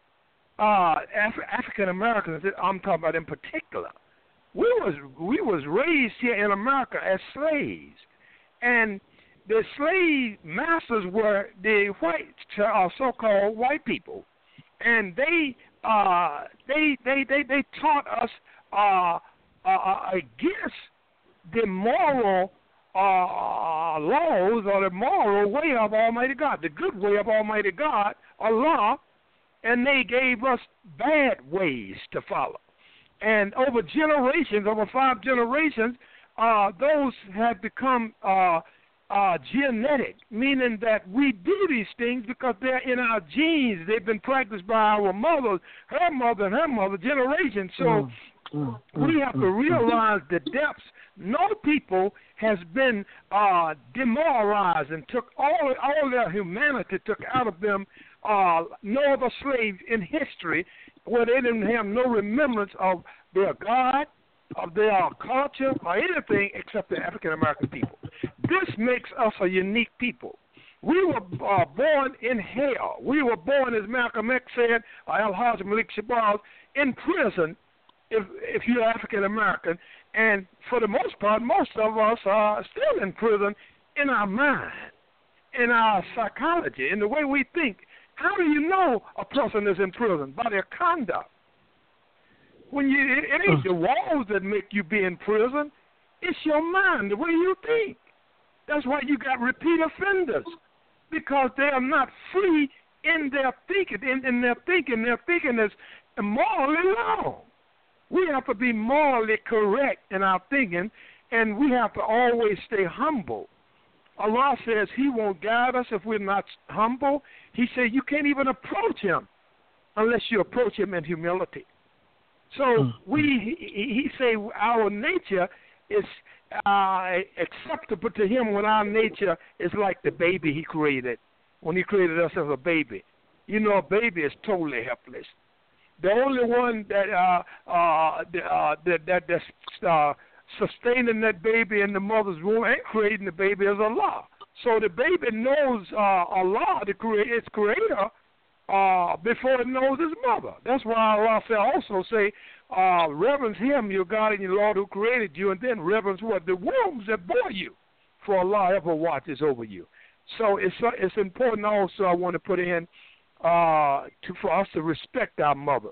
uh, Af- African Americans, I'm talking about in particular, we was we was raised here in America as slaves, and the slave masters were the white, uh, so-called white people, and they uh, they they they they taught us uh, uh, against the moral Uh, laws or the moral way of Almighty God, the good way of Almighty God, Allah, and they gave us bad ways to follow. And over generations, over five generations, uh, those have become uh, uh, genetic, meaning that we do these things because they're in our genes. They've been practiced by our mothers, her mother, and her mother, generations. So mm, mm, we have to realize the depths. No people has been uh, demoralized and took all all their humanity took out of them. Uh, no other slave in history where they didn't have no remembrance of their God, of their culture, or anything except the African American people. This makes us a unique people. We were uh, born in hell. We were born, as Malcolm X said, or Al-Hajj Malik Shabazz, in prison if if you're African American. And for the most part, most of us are still in prison in our mind, in our psychology, in the way we think. How do you know a person is in prison? By their conduct. When you, it ain't the walls that make you be in prison. It's your mind, the way you think. That's why you got repeat offenders, because they are not free in their thinking. In, in their thinking, their thinking is morally wrong. We have to be morally correct in our thinking, and we have to always stay humble. Allah says He won't guide us if we're not humble. He said you can't even approach Him unless you approach Him in humility. So we, He, he say our nature is uh, acceptable to Him when our nature is like the baby He created, when He created us as a baby. You know, a baby is totally helpless. The only one that uh, uh, uh, that that that's uh, sustaining that baby in the mother's womb and creating the baby is Allah. So the baby knows uh, Allah, the creator, its creator, uh, before it knows his mother. That's why Allah said, also say, uh, reverence him, your God and your Lord who created you, and then reverence what? The wombs that bore you, for Allah ever watches over you. So it's uh, it's important also, I want to put in, uh, to, for us to respect our mothers.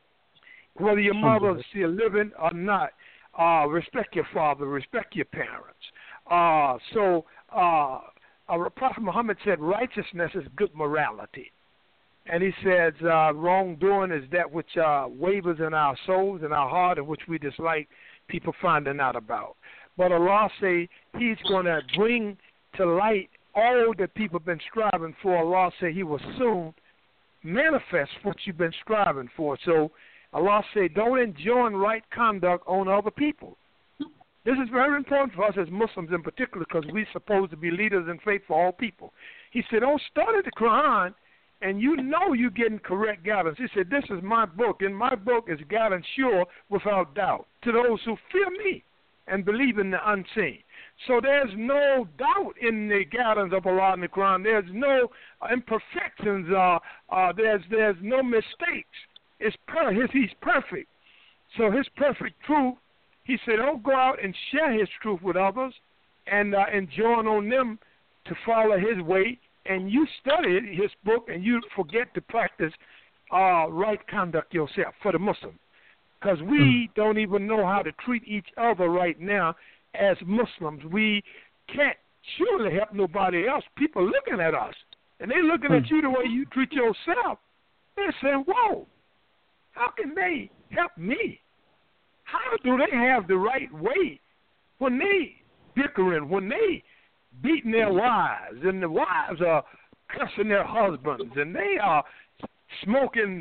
Whether your mother is still living or not, uh, respect your father, respect your parents. Uh, so uh, our Prophet Muhammad said righteousness is good morality. And he says uh, wrongdoing is that which uh, wavers in our souls and our heart and which we dislike people finding out about. But Allah say he's going to bring to light all that people have been striving for. Allah say he will soon manifest what you've been striving for. So Allah say don't enjoin right conduct on other people. This is very important for us as Muslims in particular because we're supposed to be leaders in faith for all people. He said don't study the Quran and you know you're getting correct guidance. He said, this is my book, and my book is guidance sure without doubt to those who fear me and believe in the unseen. So there's no doubt in the guidance of Allah in the Quran. There's no imperfections. Uh, uh, there's there's no mistakes. It's per- his, he's perfect. So his perfect truth, he said, don't go out and share his truth with others and, uh, and join on them to follow his way. And you study his book and you forget to practice uh, right conduct yourself for the Muslim. Because we don't even know how to treat each other right now as Muslims. We can't surely help nobody else. People looking at us, and they looking at you the way you treat yourself. They're saying, whoa, how can they help me? How do they have the right way when they bickering, when they beating their wives, and the wives are cussing their husbands, and they are smoking,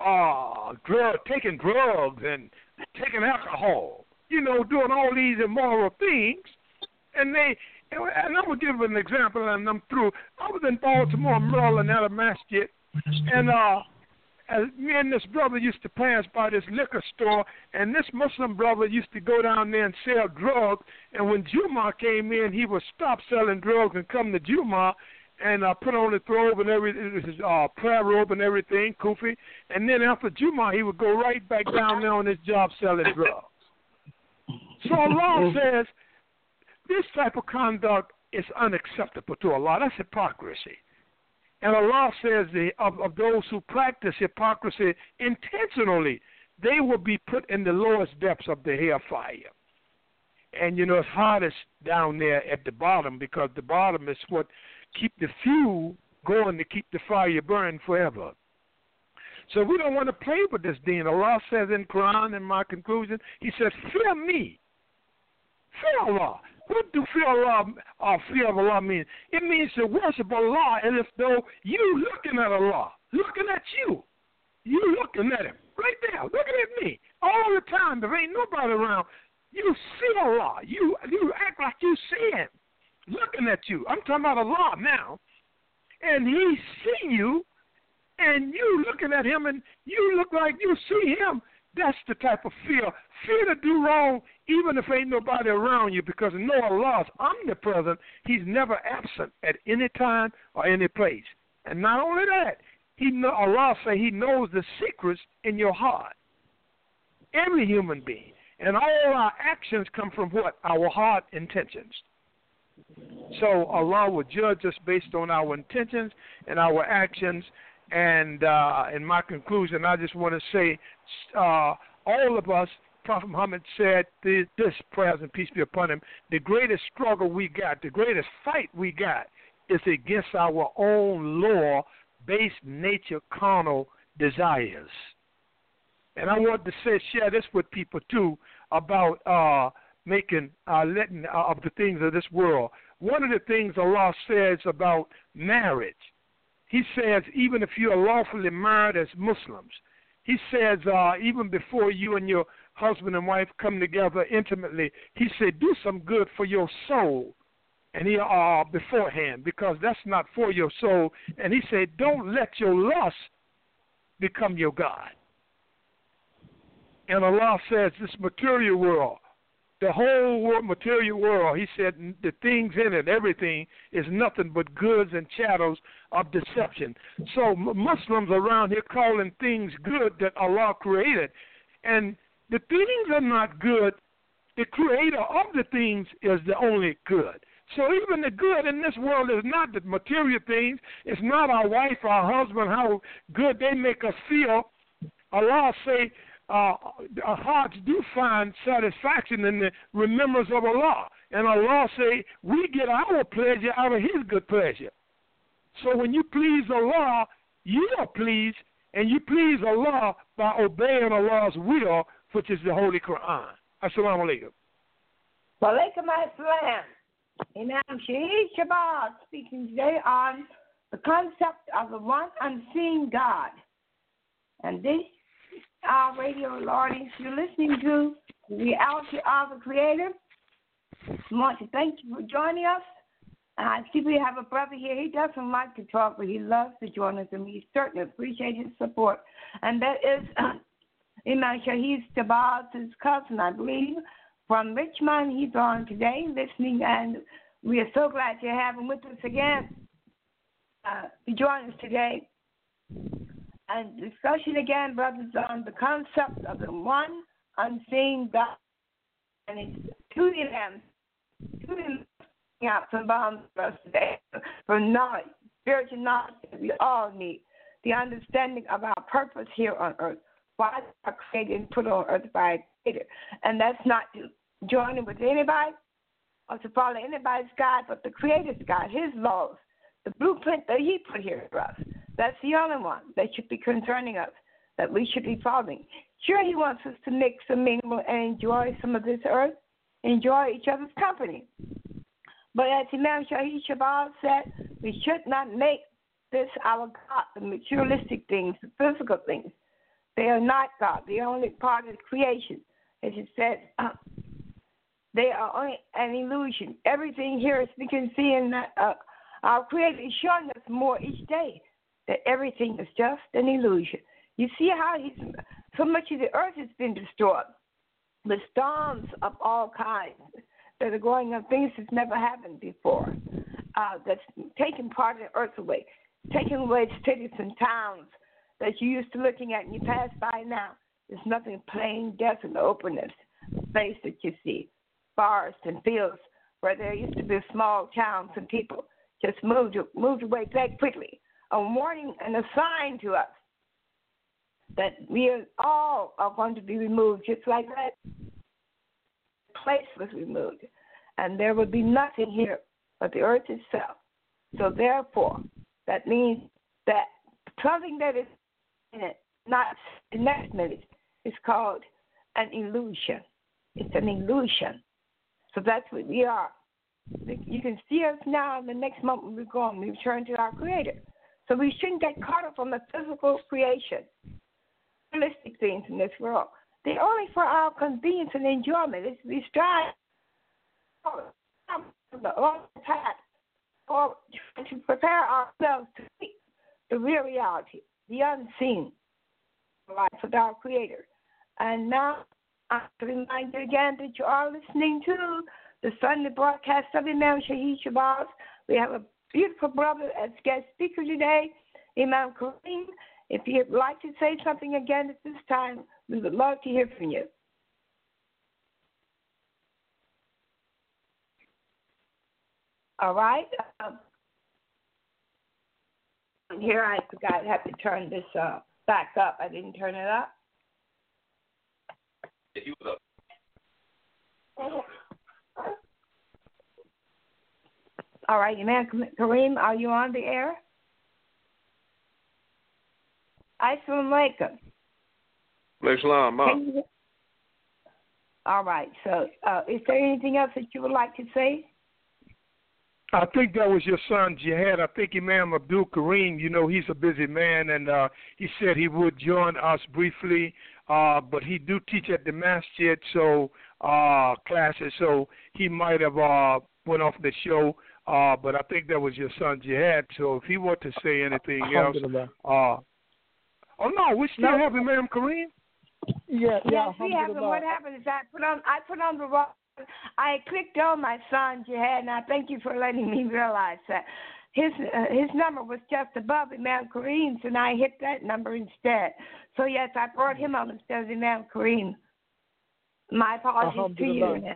uh, drug, taking drugs and taking alcohol, you know, doing all these immoral things, and they, and I'm going to give an example, and I'm through. I was in Baltimore, Maryland, at a masjid, and uh, as me and this brother used to pass by this liquor store, and this Muslim brother used to go down there and sell drugs, and when Jumu'ah came in, he would stop selling drugs and come to Jumu'ah and uh, put on his robe and everything, his uh, prayer robe and everything, kufi, and then after Jumu'ah, he would go right back down there on his job selling drugs. So Allah says this type of conduct is unacceptable to Allah. That's hypocrisy. And Allah says the, of, of those who practice hypocrisy intentionally, they will be put in the lowest depths of the hellfire. And, you know, it's hardest down there at the bottom because the bottom is what keep the fuel going to keep the fire burning forever. So we don't want to play with this deen. Allah says in Quran, in my conclusion, he says, fear me. Fear Allah. What do fear Allah or fear of Allah mean? It means to worship Allah as if though you looking at Allah, looking at you. You looking at him right there, looking at me all the time. There ain't nobody around. You see Allah. You you act like you see him, looking at you. I'm talking about Allah now, and he see you, and you looking at him, and you look like you see him. That's the type of fear. Fear to do wrong even if ain't nobody around you because no, Allah is omnipresent. He's never absent at any time or any place. And not only that, he know, Allah say he knows the secrets in your heart. Every human being. And all our actions come from what? Our heart intentions. So Allah will judge us based on our intentions and our actions. And uh, in my conclusion, I just want to say, uh, all of us, Prophet Muhammad said, this, this prayers and peace be upon him, the greatest struggle we got, the greatest fight we got is against our own law-based nature carnal desires. And I want to say, share this with people too about uh, making, uh, letting uh, of the things of this world. One of the things Allah says about marriage, he says, even if you are lawfully married as Muslims, he says, uh, even before you and your husband and wife come together intimately, he said, do some good for your soul. And he uh, beforehand, because that's not for your soul. And he said, don't let your lust become your God. And Allah says, this material world, the whole world, material world, he said the things in it, everything, is nothing but goods and shadows of deception. So Muslims around here calling things good that Allah created. And the things are not good. The creator of the things is the only good. So even the good in this world is not the material things. It's not our wife, our husband, how good they make us feel. Allah say, Uh, our hearts do find satisfaction in the remembrance of Allah. And Allah say, we get our pleasure out of his good pleasure. So when you please Allah, you are pleased, and you please Allah by obeying Allah's will, which is the Holy Quran. Assalamu alaikum. Wa alaikum assalam. Imam Shahid Shabazz speaking today on the concept of the one unseen God. And this Our radio audience, you're listening to The Reality of the Creator. I want to thank you for joining us. I see we have a brother here. He doesn't like to talk, but he loves to join us, and we certainly appreciate his support. And that is uh, Imam Shahid Shabazz's cousin, I believe, from Richmond. He's on today listening, and we are so glad to have him with us again uh, to join us today. And discussion again, brothers, on the concept of the one unseen God. And it's two of them, two of them out some bombs for us today for knowledge, spiritual knowledge that we all need, the understanding of our purpose here on earth, why we are created and put on earth by a creator. And that's not to join in with anybody or to follow anybody's God, but the creator's God, his laws, the blueprint that he put here for us. That's the only one that should be concerning us, that we should be following. Sure, he wants us to mix and mingle and enjoy some of this earth, enjoy each other's company. But as Imam Shahid Shabazz said, we should not make this our God, the materialistic things, the physical things. They are not God. They are only part of creation. As it said, uh, they are only an illusion. Everything here, as we can see in that, uh, our Creator is showing us more each day, that everything is just an illusion. You see how he's, so much of the earth has been destroyed with storms of all kinds that are going on, things that's never happened before, uh, that's taking part of the earth away, taking away the cities and towns that you're used to looking at and you pass by now. There's nothing plain desert openness, place that you see, forests and fields where there used to be small towns and people just moved, moved away very quickly. A warning and a sign to us that we are all are going to be removed, just like that place was removed. And there will be nothing here but the earth itself. So therefore, that means that something that is in it, not the next minute, is called an illusion. It's an illusion. So that's what we are. You can see us now, and the next moment we're going, we return to our Creator. So we shouldn't get caught up on the physical creation, realistic things in this world. They're only for our convenience and enjoyment. It's, we strive the long path or to prepare ourselves to meet the real reality, the unseen life with our Creator. And now I remind you again that you are listening to the Sunday broadcast of Imam Shahid Shabazz. We have a beautiful brother as guest speaker today, Imam Kareem. If you'd like to say something again at this time, we would love to hear from you. All right. Um, here I forgot I have to turn this uh, back up. I didn't turn it up. All right, Imam Kareem, are you on the air? Assalamu alaikum. Islam, All right, so uh, is there anything else that you would like to say? I think that was your son, Jihad. I think Imam Abdul Kareem, you know, he's a busy man, and uh, he said he would join us briefly, uh, but he do teach at the masjid, so uh, classes, so he might have uh, went off the show, uh, but I think that was your son, Jihad, so if he want to say anything else. Uh, oh, no, we still no. have Imam Kareem? Yeah, yeah. Yes, we have him. What happened is I put on I put on the wrong I clicked on my son Jihad, and I thank you for letting me realize that. His uh, his number was just above Imam Kareem's, and I hit that number instead. So, yes, I brought him up instead of Imam Kareem. My apologies to you now.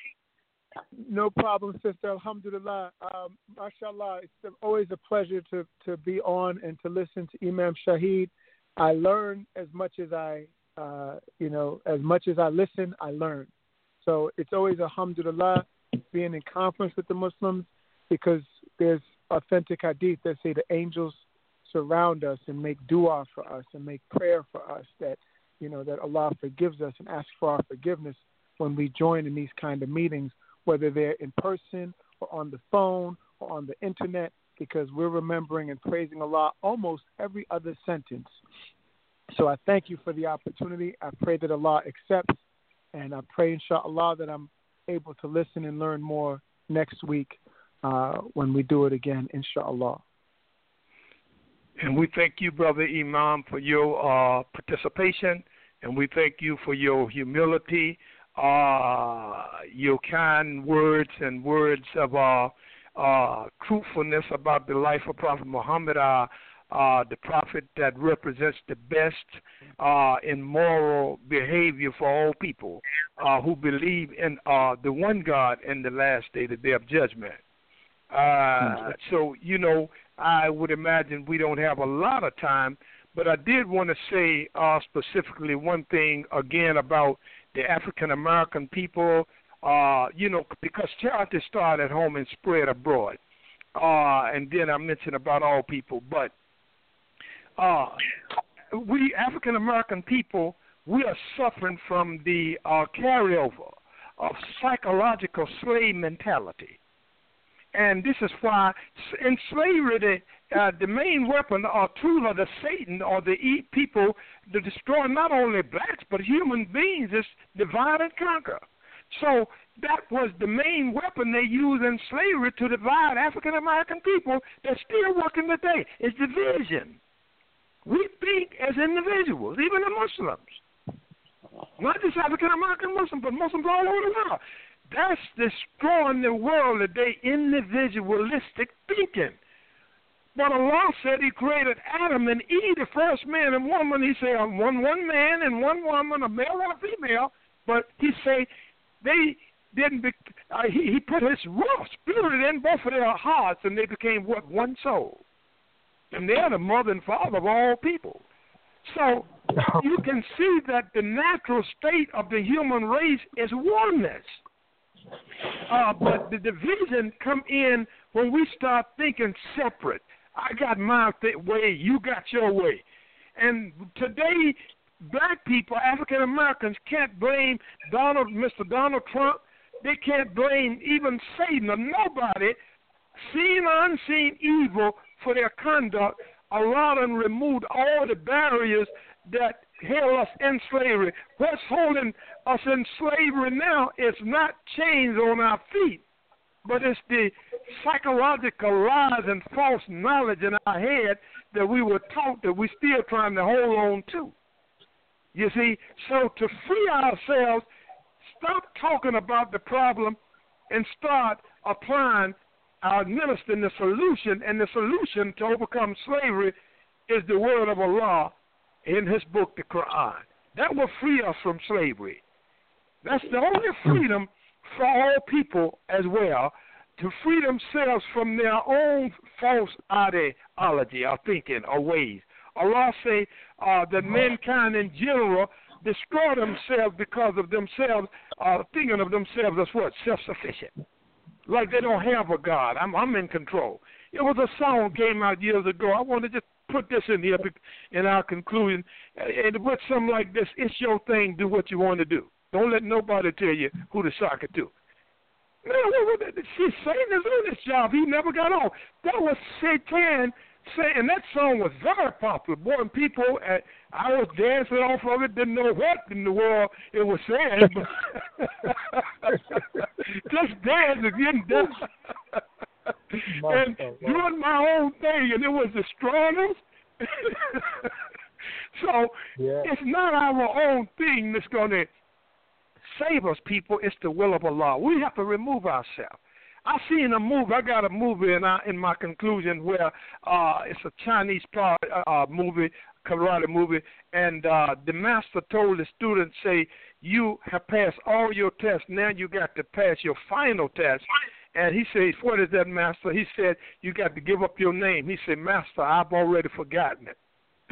No problem, sister. Alhamdulillah. Um, mashallah, it's always a pleasure to, to be on and to listen to Imam Shaheed. I learn as much as I, uh, you know, as much as I listen, I learn. So it's always alhamdulillah being in conference with the Muslims, because there's authentic hadith that say the angels surround us and make dua for us and make prayer for us, that, you know, that Allah forgives us and asks for our forgiveness when we join in these kind of meetings, whether they're in person or on the phone or on the internet, because we're remembering and praising Allah almost every other sentence. So I thank you for the opportunity. I pray that Allah accepts, and I pray, inshaAllah, that I'm able to listen and learn more next week uh, when we do it again, inshaAllah. And we thank you, Brother Imam, for your uh, participation, and we thank you for your humility, uh, your kind words and words of uh, uh, truthfulness about the life of Prophet Muhammad, uh, uh, the prophet that represents the best uh, in moral behavior for all people uh, who believe in uh, the one God in the last day, the day of judgment. Uh, so, you know, I would imagine we don't have a lot of time, but I did want to say uh, specifically one thing again about the African American people, uh, you know, because charity started at home and spread abroad. Uh, and then I mentioned about all people, but uh, we African American people, we are suffering from the uh, carryover of psychological slave mentality. And this is why in slavery, the, uh, the main weapon or tool of the Satan or the e- people to destroy not only blacks but human beings is divide and conquer. So that was the main weapon they used in slavery to divide African American people that's still working today, is division. We think as individuals, even the Muslims, not just African American Muslims, but Muslims all over the world. That's destroying the world today, individualistic thinking. But Allah said He created Adam and Eve, the first man and woman. He said one one man and one woman, a male and a female. But He said they didn't. Be, uh, he, he put His raw spirit in both of their hearts, and they became what, one soul. And they're the mother and father of all people. So you can see that the natural state of the human race is oneness. Uh, but the division come in when we start thinking separate. I got my th- way, you got your way. And today, black people, African Americans, can't blame Donald, Mister Donald Trump. They can't blame even Satan or nobody, seen or unseen evil, for their conduct. Allah done removed all the barriers that held us in slavery. What's holding us in slavery now is not chains on our feet, but it's the psychological lies and false knowledge in our head that we were taught that we're still trying to hold on to. You see, so to free ourselves, stop talking about the problem and start applying, uh, administering the solution, and the solution to overcome slavery is the word of Allah in His book, the Quran. That will free us from slavery. That's the only freedom for all people as well, to free themselves from their own false ideology or thinking or ways. Allah say uh, that mankind in general destroy themselves because of themselves, uh, thinking of themselves as what? Self-sufficient. Like they don't have a God. I'm, I'm in control. It was a song came out years ago. I want to just put this in here in our conclusion, and it went something like this: it's your thing, do what you want to do. Don't let nobody tell you who to sock it to. Man, see, Satan is on this job. He never got on. That was Satan saying, and that song was very popular. Boy, and people, uh, I was dancing off of it, didn't know what in the world it was saying. Just dance again, dance. And doing my own thing, and it was destroying us. So yeah. It's not our own thing that's going to save us, people, it's the will of Allah. We have to remove ourselves. I seen a movie. I got a movie in, I, in my conclusion where uh, it's a Chinese part, uh, movie, karate movie, and uh, the master told the student, say, you have passed all your tests. Now you got to pass your final test. And he said, what is that, master? He said, you got to give up your name. He said, master, I've already forgotten it.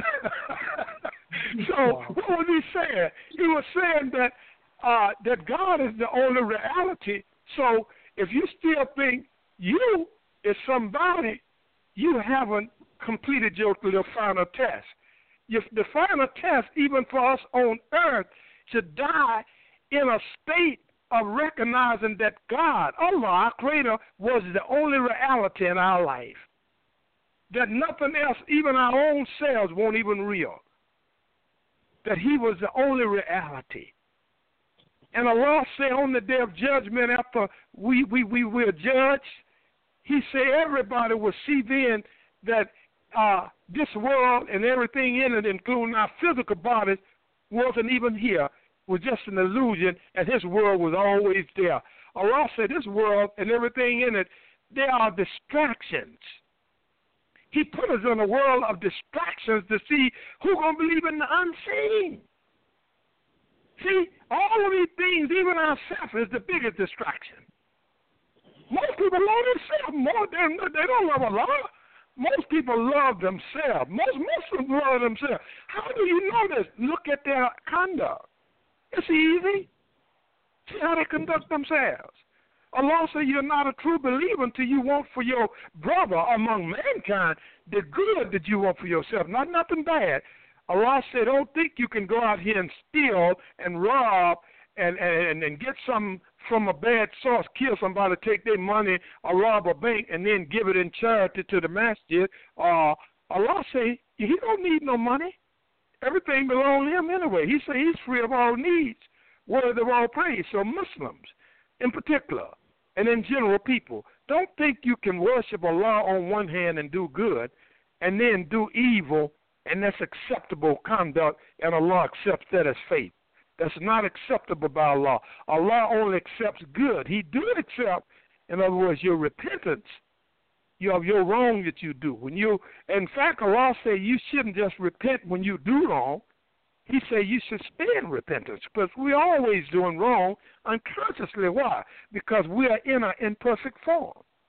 So what was he saying? He was saying that uh, that God is the only reality. So if you still think you is somebody, you haven't completed your, your final test. If the final test, even for us on earth, to die in a state of recognizing that God, Allah, our Creator, was the only reality in our life. That nothing else, even our own selves, weren't even real. That He was the only reality. And Allah said on the day of judgment, after we, we, we will judge, He said everybody will see then that uh, this world and everything in it, including our physical bodies, wasn't even here, was just an illusion, and His world was always there. Allah said this world and everything in it, they are distractions. He put us in a world of distractions to see who's going to believe in the unseen. See, all of these things, even ourselves, is the biggest distraction. Most people love themselves more than they don't love Allah. Most people love themselves. Most Muslims love themselves. How do you know this? Look at their conduct. It's easy. See how they conduct themselves. Allah said you're not a true believer until you want for your brother among mankind the good that you want for yourself, not nothing bad. Allah said, don't think you can go out here and steal and rob and, and, and get some from a bad source, kill somebody, take their money or rob a bank and then give it in charity to the masjid. Uh, Allah said, he don't need no money. Everything belongs to him anyway. He said he's free of all needs, worthy of all praise. So Muslims in particular, and in general people, don't think you can worship Allah on one hand and do good and then do evil, and that's acceptable conduct, and Allah accepts that as faith. That's not acceptable by Allah. Allah only accepts good. He do accept, in other words, your repentance, you have your wrong that you do. When you, in fact, Allah say you shouldn't just repent when you do wrong. He said you should stay in repentance because we're always doing wrong unconsciously. Why? Because we are in an imperfect form.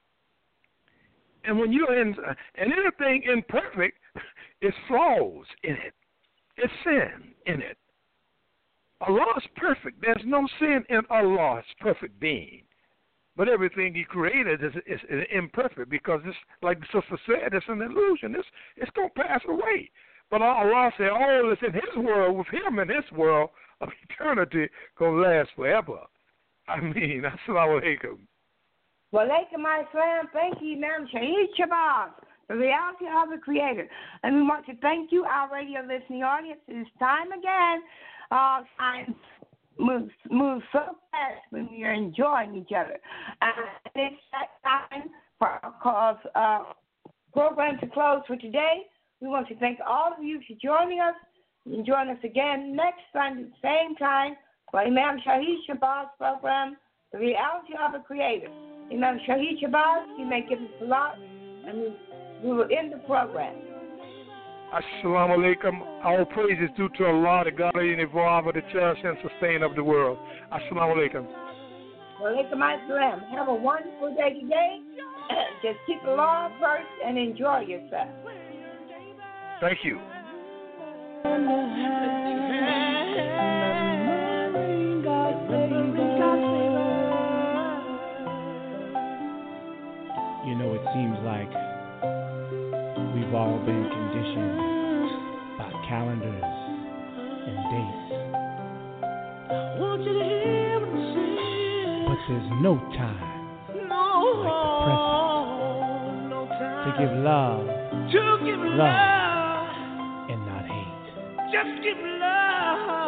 And when you're in, and anything imperfect, is flaws in it. It's sin in it. Allah is perfect. There's no sin in Allah's perfect being. But everything He created is, is, is imperfect because, it's, like the sister said, it's an illusion. It's, it's going to pass away. But Allah said all that's in His world, with Him in His world of eternity, going to last forever. I mean, assalamu alaikum. Wa alaikum assalam. Thank you, Imam Shahid Shabazz, the reality of the Creator. And we want to thank you, our radio listening audience. It's time again. Uh, time moves, moves so fast when we are enjoying each other. And it's that time for our uh, program to close for today. We want to thank all of you for joining us. And join us again next Sunday, same time, for Imam Shahid Shabazz program, The Reality of the Creator. Imam Shahid Shabazz, you may give us a lot, and we, we will end the program. Assalamu alaikum. All praise is due to Allah, the guardian and evolver, the cherish and sustain of the world. Assalamu alaikum. Wa alaikum assalam. Have a wonderful day today. Just keep the law first and enjoy yourself. Thank you. You know, it seems like we've all been conditioned by calendars and dates. But there's no time like the present to give love, love, and not hate. Just give love.